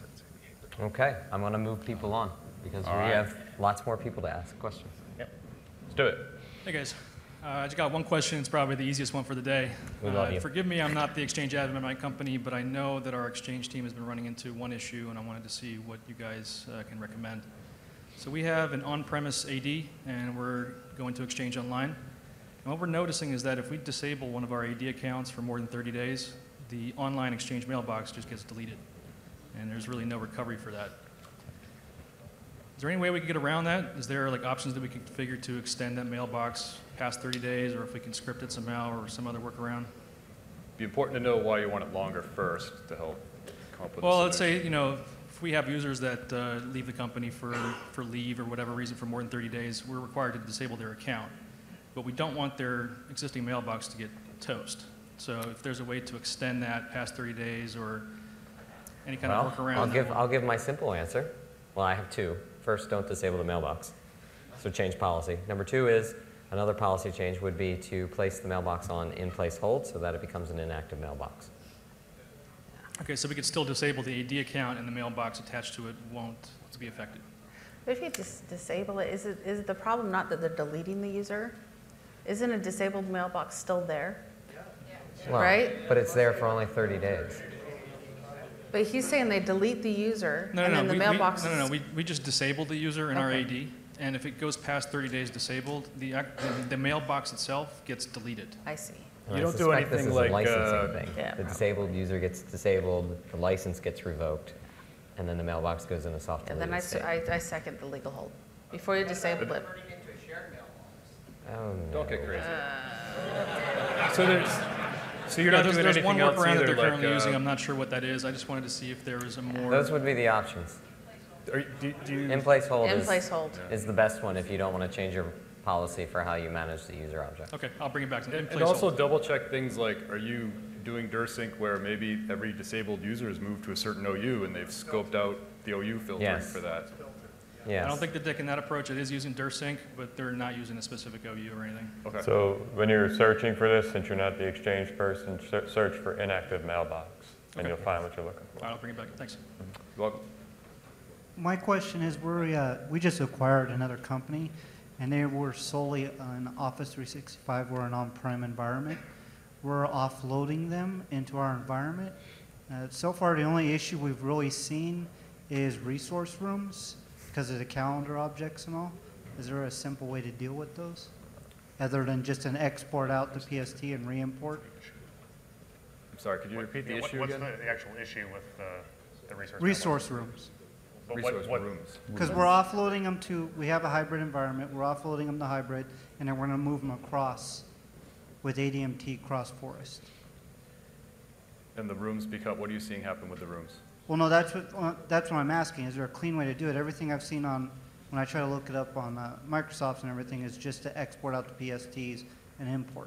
Okay, I'm going to move people on because we have lots more people to ask questions.
Yep. Let's do it.
Hey guys, I just got one question. It's probably the easiest one for the day.
We love you.
Forgive me, I'm not the Exchange admin at my company, but I know that our Exchange team has been running into one issue, and I wanted to see what you guys can recommend. So we have an on-premise AD, and we're going to Exchange Online. And what we're noticing is that if we disable one of our AD accounts for more than 30 days, the online Exchange mailbox just gets deleted, and there's really no recovery for that. Is there any way we could get around that? Is there like options that we could configure to extend that mailbox past 30 days, or if we can script it somehow or some other workaround?
Be important to know why you want it longer first to help come up with
Well,
a
let's
solution.
say, you know, if we have users that leave the company for leave or whatever reason for more than 30 days, we're required to disable their account. But we don't want their existing mailbox to get toast. So if there's a way to extend that past 30 days or any kind of workaround.
I'll give my simple answer. Well, I have two. First, don't disable the mailbox. So change policy. Number two is another policy change would be to place the mailbox on in-place hold so that it becomes an inactive mailbox.
Okay, so we could still disable the AD account and the mailbox attached to it won't be affected.
But if you just disable it, is it the problem not that they're deleting the user? Isn't a disabled mailbox still there?
Well,
right?
But it's there for only 30 days.
But he's saying they delete the user
No,
and
no,
then
no.
the mailbox.
We just disabled the user in our
Okay.
AD, and if it goes past 30 days disabled, the mailbox itself gets deleted.
I see.
And
You
I
don't do
suspect
anything
this is
like,
a licensing thing.
Yeah,
the disabled user gets disabled, the license gets revoked, and then the mailbox goes in a soft
And
deleted
then I second the legal hold. Before you disable it.
Oh, no.
Don't get crazy.
So
you're not
there's,
doing
there's one
anything else
workaround that
either,
they're
like,
currently using. I'm not sure what that is. I just wanted to see if there was a more.
Those would be the options.
Do you
In-place hold,
In-place hold.
is the best one if you don't want to change your policy for how you manage the user object.
Okay, I'll bring it back to the
And
in-place
also
hold.
double check things like, are you doing DirSync where maybe every disabled user has moved to a certain OU and they've scoped out the OU filtering
Yes.
for that?
Yes.
I don't think they're taking that approach. It is using DirSync, but they're not using a specific OU or anything.
Okay.
So when you're searching for this, since you're not the Exchange person, search for inactive mailbox, and
Okay.
you'll find what you're looking for.
I'll bring it back. Thanks.
You're welcome.
My question is, we just acquired another company, and they were solely on Office 365. We're an on-prem environment. We're offloading them into our environment. So far, the only issue we've really seen is resource rooms because of the calendar objects and all. Is there a simple way to deal with those, other than just an export out to PST and re-import?
I'm sorry, could you repeat the issue
What's
again?
the actual issue with the resource?
Resource rooms.
But
Resource rooms.
Because we're offloading them to, we have a hybrid environment, we're offloading them to hybrid, and then we're going to move them across with ADMT cross forest.
And the rooms become, what are you seeing happen with the rooms?
Well, no, that's what I'm asking. Is there a clean way to do it? Everything I've seen on, when I try to look it up on Microsoft and everything, is just to export out the PSTs and import.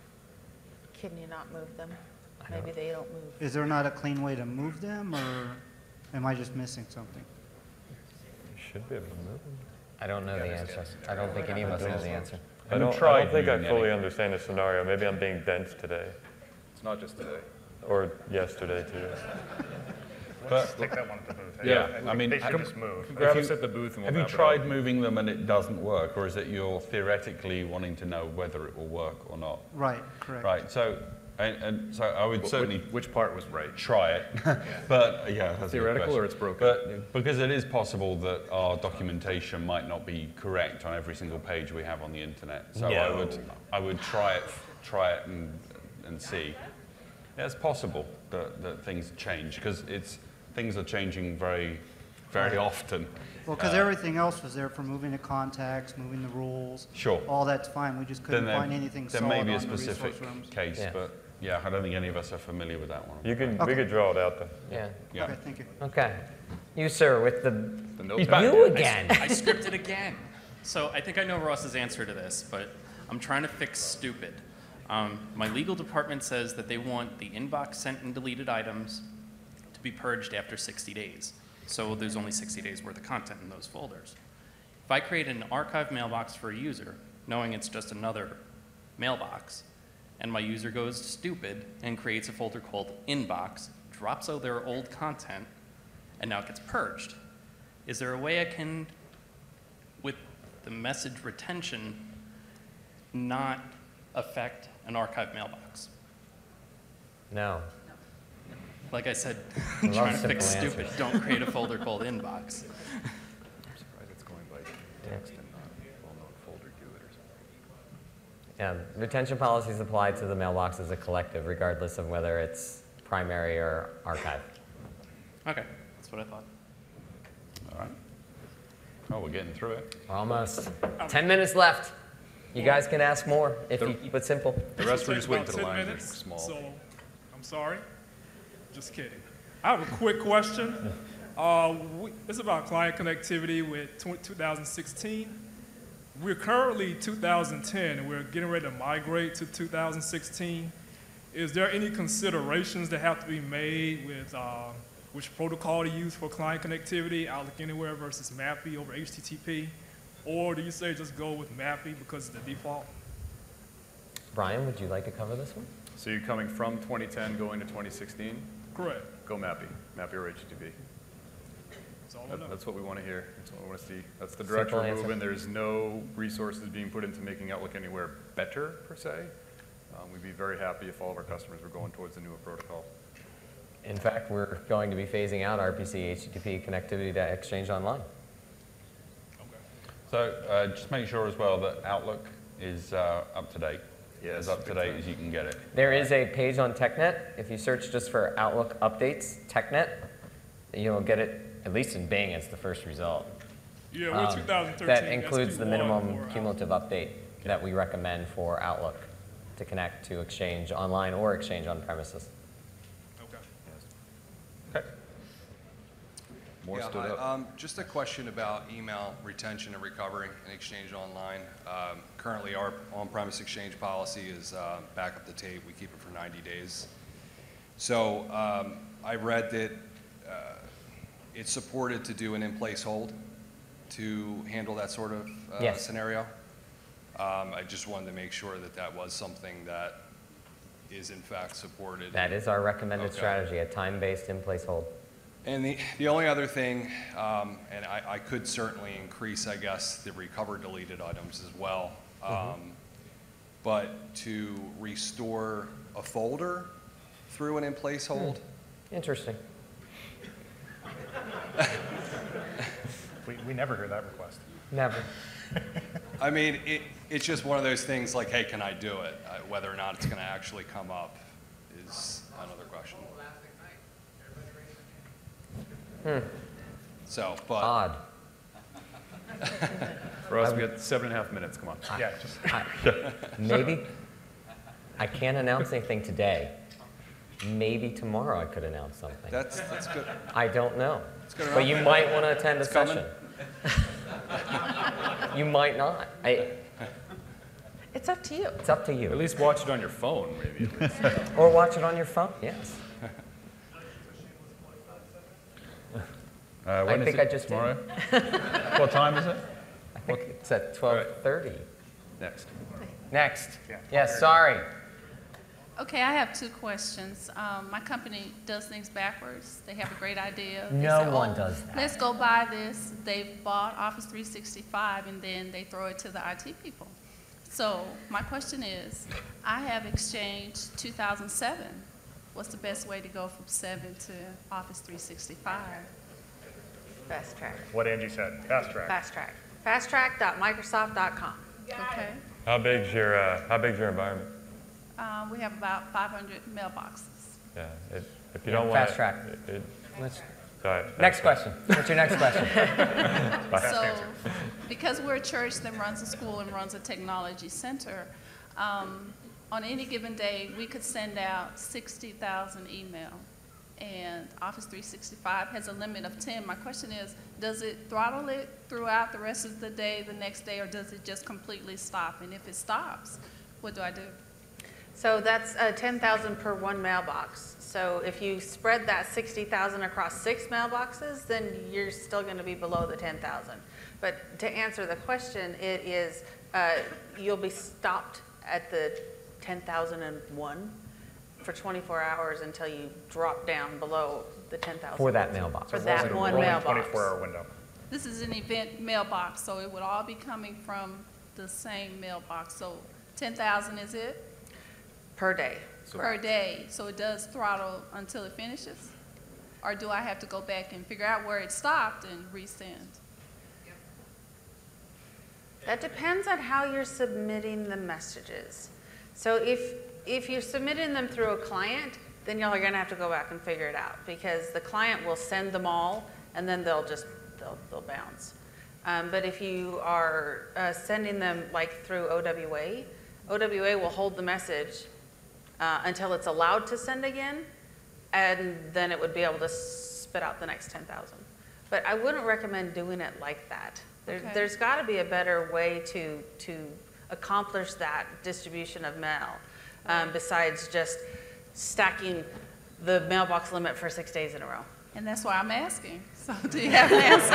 Can you not move them? Maybe they don't move.
Is there not a clean way to move them, or am I just missing something?
You should be able to move them.
I don't know the answer. I don't think any of us know the answer.
I don't think I fully understand the scenario. Maybe I'm being dense today.
It's not just today.
Or yesterday, too.
Let's take that one at the booth.
Yeah, I mean,
they should just move.
Grab us at the booth and we'll
have you
map it
tried
out.
moving them and it doesn't work, or is it you're theoretically wanting to know whether it will work or not?
Right, correct.
Right. So, and so I would certainly
Which part was right?
try it, but yeah, that's a good
Theoretical
question.
or it's broken?
But because it is possible that our documentation might not be correct on every single page we have on the internet. So
No.
I would try it and see. Yeah, it's possible that things change because things are changing very, very often.
Well, because everything else was there for moving the contacts, moving the rules.
Sure.
All that's fine. We just couldn't
Then
find anything
there
solid
may be a
on the
specific
resource rooms.
case,
Yeah.
but yeah, I don't think any of us are familiar with that one.
We could draw it out, though.
Yeah.
Yeah.
Okay, thank you.
Okay. You, sir, with the
notepad.
you again.
I scripted again. So I think I know Ross's answer to this, but I'm trying to fix stupid. My legal department says that they want the inbox sent and deleted items to be purged after 60 days. So there's only 60 days worth of content in those folders. If I create an archive mailbox for a user, knowing it's just another mailbox, and my user goes stupid and creates a folder called inbox, drops out their old content, and now it gets purged, is there a way I can, with the message retention, not affect an archive mailbox?
No.
Like I said,
I love
trying to
simple
fix stupid.
answers.
Don't create a folder called inbox.
I'm surprised it's going by text and not well-known folder do it or something.
Yeah, retention policies apply to the mailbox as a collective, regardless of whether it's primary or archive.
Okay, that's what I thought.
All right. Oh, we're getting through it.
We're almost. 10 minutes left. You guys can ask more if you keep it simple.
The rest we're
Takes
just waiting
about
till the
10
lines are
minutes,
small.
So, I'm sorry. Just kidding. I have a quick question. It's about client connectivity with 2016. We're currently 2010, and we're getting ready to migrate to 2016. Is there any considerations that have to be made with which protocol to use for client connectivity, Outlook Anywhere versus MAPI over HTTP? Or do you say just go with MAPI because it's the default?
Brian, would you like to cover this one?
So you're coming from 2010 going to 2016?
Correct.
Go MAPI or HTTP. That's what we want to hear. That's what we want to see. That's the direction
Simple
we're
answer.
moving. There's no resources being put into making Outlook Anywhere better, per se. We'd be very happy if all of our customers were going towards the newer protocol.
In fact, we're going to be phasing out RPC HTTP connectivity to Exchange Online.
So just make sure as well that Outlook is up to date.
Yes,
as up to date as you can get it.
There is a page on TechNet. If you search just for Outlook updates, TechNet, you'll get it, at least in Bing, it's the first result.
Yeah, we're 2013.
That includes the
SP1
minimum
or
cumulative update that we recommend for Outlook to connect to Exchange Online or Exchange on premises.
More
Yeah,
stood
hi.
up.
Just a question about email retention and recovery in Exchange Online. Currently, our on-premise Exchange policy is back up the tape. We keep it for 90 days. So I read that it's supported to do an in-place hold to handle that sort of
Yes.
scenario. I just wanted to make sure that that was something that is in fact supported.
That is our recommended
Okay.
strategy, a time-based in-place hold.
And the only other thing, and I could certainly increase, I guess, the recover deleted items as well, but to restore a folder through an in-place hold.
Interesting.
We never hear that request.
Never.
I mean, it's just one of those things like, hey, can I do it? Whether or not it's going to actually come up is another question. So, but
odd.
For us, we got 7.5 minutes. Come on.
Yeah, just
Maybe. I can't announce anything today. Maybe tomorrow I could announce something.
That's good.
I don't know.
good
But you
enough.
might want to attend a
It's coming.
session. You might not.
It's up to you.
It's up to you.
At least watch it on your phone, maybe.
Or watch it on your phone, yes.
When
I
is
think
it?
I just
Tomorrow?
did.
What time is it?
I think it's at 12:30.
Next.
Next.
Yeah.
Yes, sorry.
Okay, I have two questions. My company does things backwards. They have a great idea. They
No
say,
one
"Oh,
does that."
Let's go buy this. They've bought Office 365 and then they throw it to the IT people. So my question is, I have Exchange 2007. What's the best way to go from 7 to Office 365?
Fast track. What Angie said, fast track.
Fast track. Fasttrack.microsoft.com. Okay.
How big's your environment?
We have about 500 mailboxes.
Yeah, if you don't want
Fast track.
Let's,
Next question. What's your next question?
So, because we're a church that runs a school and runs a technology center, on any given day, we could send out 60,000 email. And Office 365 has a limit of 10. My question is, does it throttle it throughout the rest of the day, the next day, or does it just completely stop? And if it stops, what do I do? So that's 10,000 per one mailbox. So if you spread that 60,000 across 6 mailboxes, then you're still going to be below the 10,000. But to answer the question, it is you'll be stopped at the 10,001 for 24 hours until you drop down below the 10,000.
For that mailbox.
For that one mailbox.
24-hour window.
This is an event mailbox, so it would all be coming from the same mailbox. So
10,000 is it?
Per day.
Per day, so it does throttle until it finishes? Or do I have to go back and figure out where it stopped and resend?
That depends on how you're submitting the messages. So if you're submitting them through a client, then you're going to have to go back and figure it out, because the client will send them all and then they'll bounce. But if you are sending them like through OWA, OWA will hold the message until it's allowed to send again, and then it would be able to spit out the next 10,000. But I wouldn't recommend doing it like that.
Okay.
There's got to be a better way to accomplish that distribution of mail besides just stacking the mailbox limit for 6 days in a row.
And that's why I'm asking. So do you have an answer?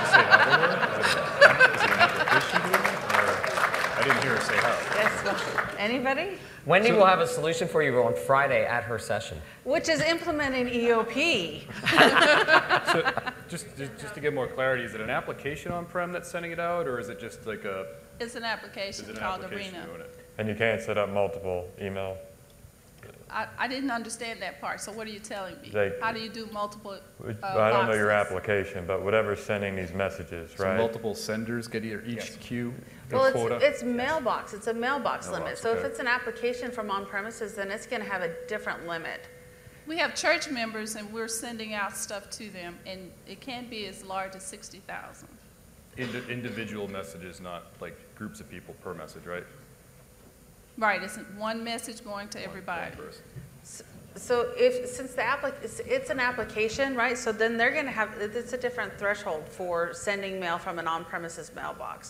I didn't hear her say how.
Yes, anybody?
Wendy will have a solution for you on Friday at her session.
Which is implementing EOP.
So just to get more clarity, is it an application on-prem that's sending it out, or is it just like a?
It's an application called Arena.
And you can't set up multiple email.
I didn't understand that part, so what are you telling me?
How
do you do multiple
I don't know your application, but whatever's sending these messages,
So
right?
multiple senders get each queue.
Well,
quota.
it's mailbox. It's a mailbox limit.
Mailbox,
So if
okay.
it's an application from on-premises, then it's going to have a different limit.
We have church members, and we're sending out stuff to them, and it can be as large as 60,000.
Individual messages, not like groups of people per message, right?
Right, it's one message going to everybody.
So since it's an application, right? So then they're going to have, it's a different threshold for sending mail from an on-premises mailbox.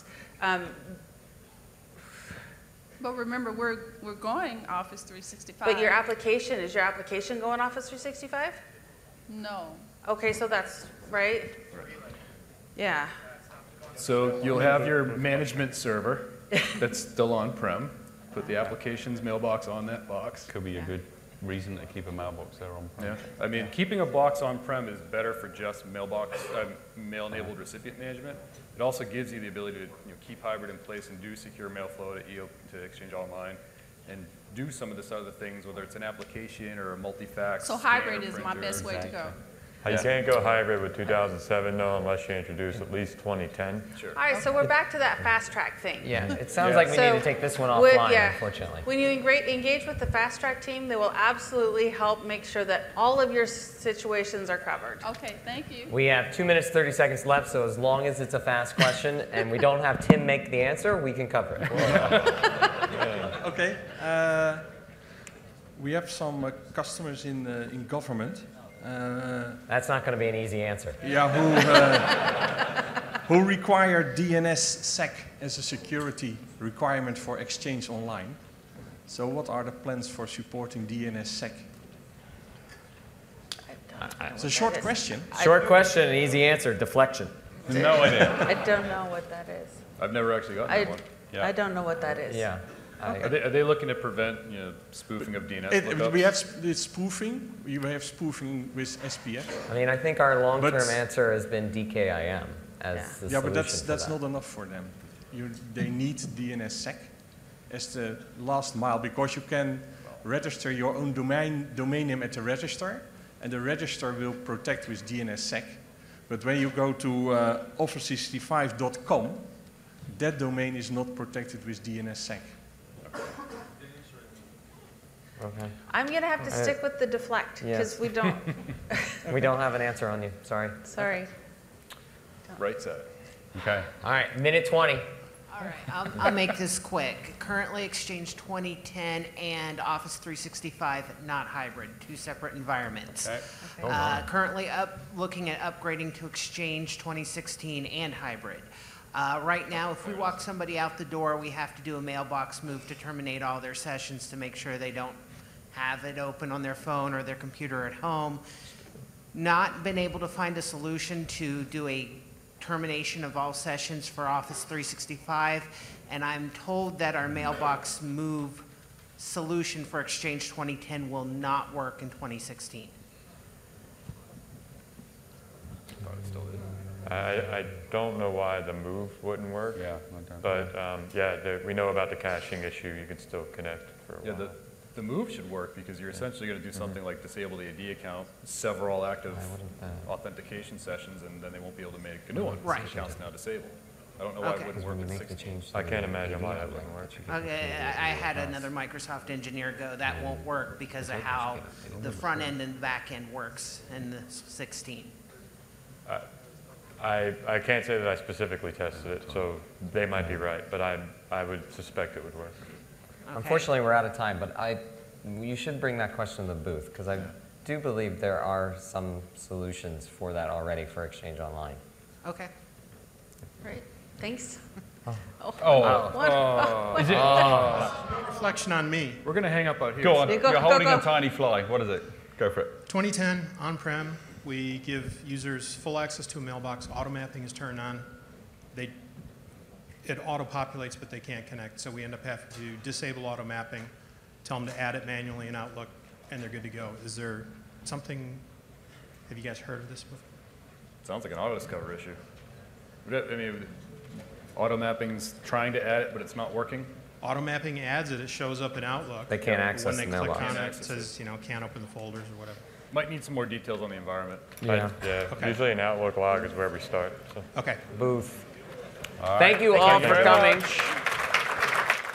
But remember, we're going Office 365.
But is your application going Office 365?
No.
Okay, so that's, right? Yeah.
So you'll have your management server that's still on-prem. Put the application's mailbox on that box.
Could be a good reason to keep a mailbox there on-prem.
Yeah, I mean, keeping a box on-prem is better for just mail-enabled recipient management. It also gives you the ability to keep hybrid in place and do secure mail flow to Exchange Online, and do some of this other things, whether it's an application or a multi-fax.
So hybrid is my best way to go.
You can't go hybrid with 2007, no, unless you introduce at least 2010.
Sure.
All right, so we're back to that fast track thing.
Yeah, it sounds like we need to take this one offline, unfortunately.
When you engage with the fast track team, they will absolutely help make sure that all of your situations are covered.
Okay, thank you.
We have 2 minutes, 30 seconds left, so as long as it's a fast question and we don't have Tim make the answer, we can cover it.
Okay. We have some customers in government.
That's not going to be an easy answer.
Yeah, who require DNSSEC as a security requirement for Exchange Online. So what are the plans for supporting DNSSEC? It's a short question.
Short question, an easy answer, deflection.
No idea.
I don't know what that is.
I've never actually gotten one.
I don't know what that is.
Yeah.
Are they looking to prevent spoofing of DNS lookups?
We have spoofing. We have spoofing with SPF.
I mean, I think our long-term answer has been DKIM as the solution
but that's
for that.
not enough for them. They need DNSSEC as the last mile, because you can register your own domain name at the register, and the register will protect with DNSSEC. But when you go to office365.com, that domain is not protected with DNSSEC.
Okay.
I'm going to have to stick with the deflect, because we don't.
We don't have an answer on you, sorry.
Sorry.
Right side.
Okay. All right, minute 20.
All right, I'll make this quick. Currently, Exchange 2010 and Office 365, not hybrid, two separate environments.
Okay.
Currently looking at upgrading to Exchange 2016 and hybrid. Right now, if we walk somebody out the door, we have to do a mailbox move to terminate all their sessions to make sure they don't have it open on their phone or their computer at home. Not been able to find a solution to do a termination of all sessions for Office 365, and I'm told that our mailbox move solution for Exchange 2010 will not work in 2016.
I don't know why the move wouldn't work.
Yeah,
but we know about the caching issue. You can still connect for a while.
The move should work because you're essentially going to do something like disable the AD account, several active authentication sessions, and then they won't be able to make a new one.
Right.
The account's now disabled. I don't know why it wouldn't work with 16.
I can't imagine why that wouldn't work.
Okay, I had another Microsoft engineer go, that won't work because of how the front end and back end works in the 16.
I can't say that I specifically tested it, so they might be right, but I would suspect it would work.
Okay. Unfortunately, we're out of time, but you should bring that question to the booth, because I do believe there are some solutions for that already for Exchange Online.
Okay.
Great. Thanks.
Is it?
Reflection on me.
We're going to hang up out here.
Go on. You're holding a tiny fly. What is it? Go for it.
2010, on-prem, we give users full access to a mailbox. Auto mapping is turned on. It auto-populates, but they can't connect. So we end up having to disable auto mapping, tell them to add it manually in Outlook, and they're good to go. Is there something, have you guys heard of this before?
Sounds like an auto discover issue. I mean, auto mapping's trying to add it, but it's not working.
Auto mapping adds it, it shows up in Outlook.
They can't access
the
the
mailbox.
mailbox.
When they click on it, it says, can't open the folders or whatever.
Might need some more details on the environment.
Okay.
Usually an Outlook log is where we start. So.
Okay.
Booth.
All right.
Thank you all for
very
coming.
much.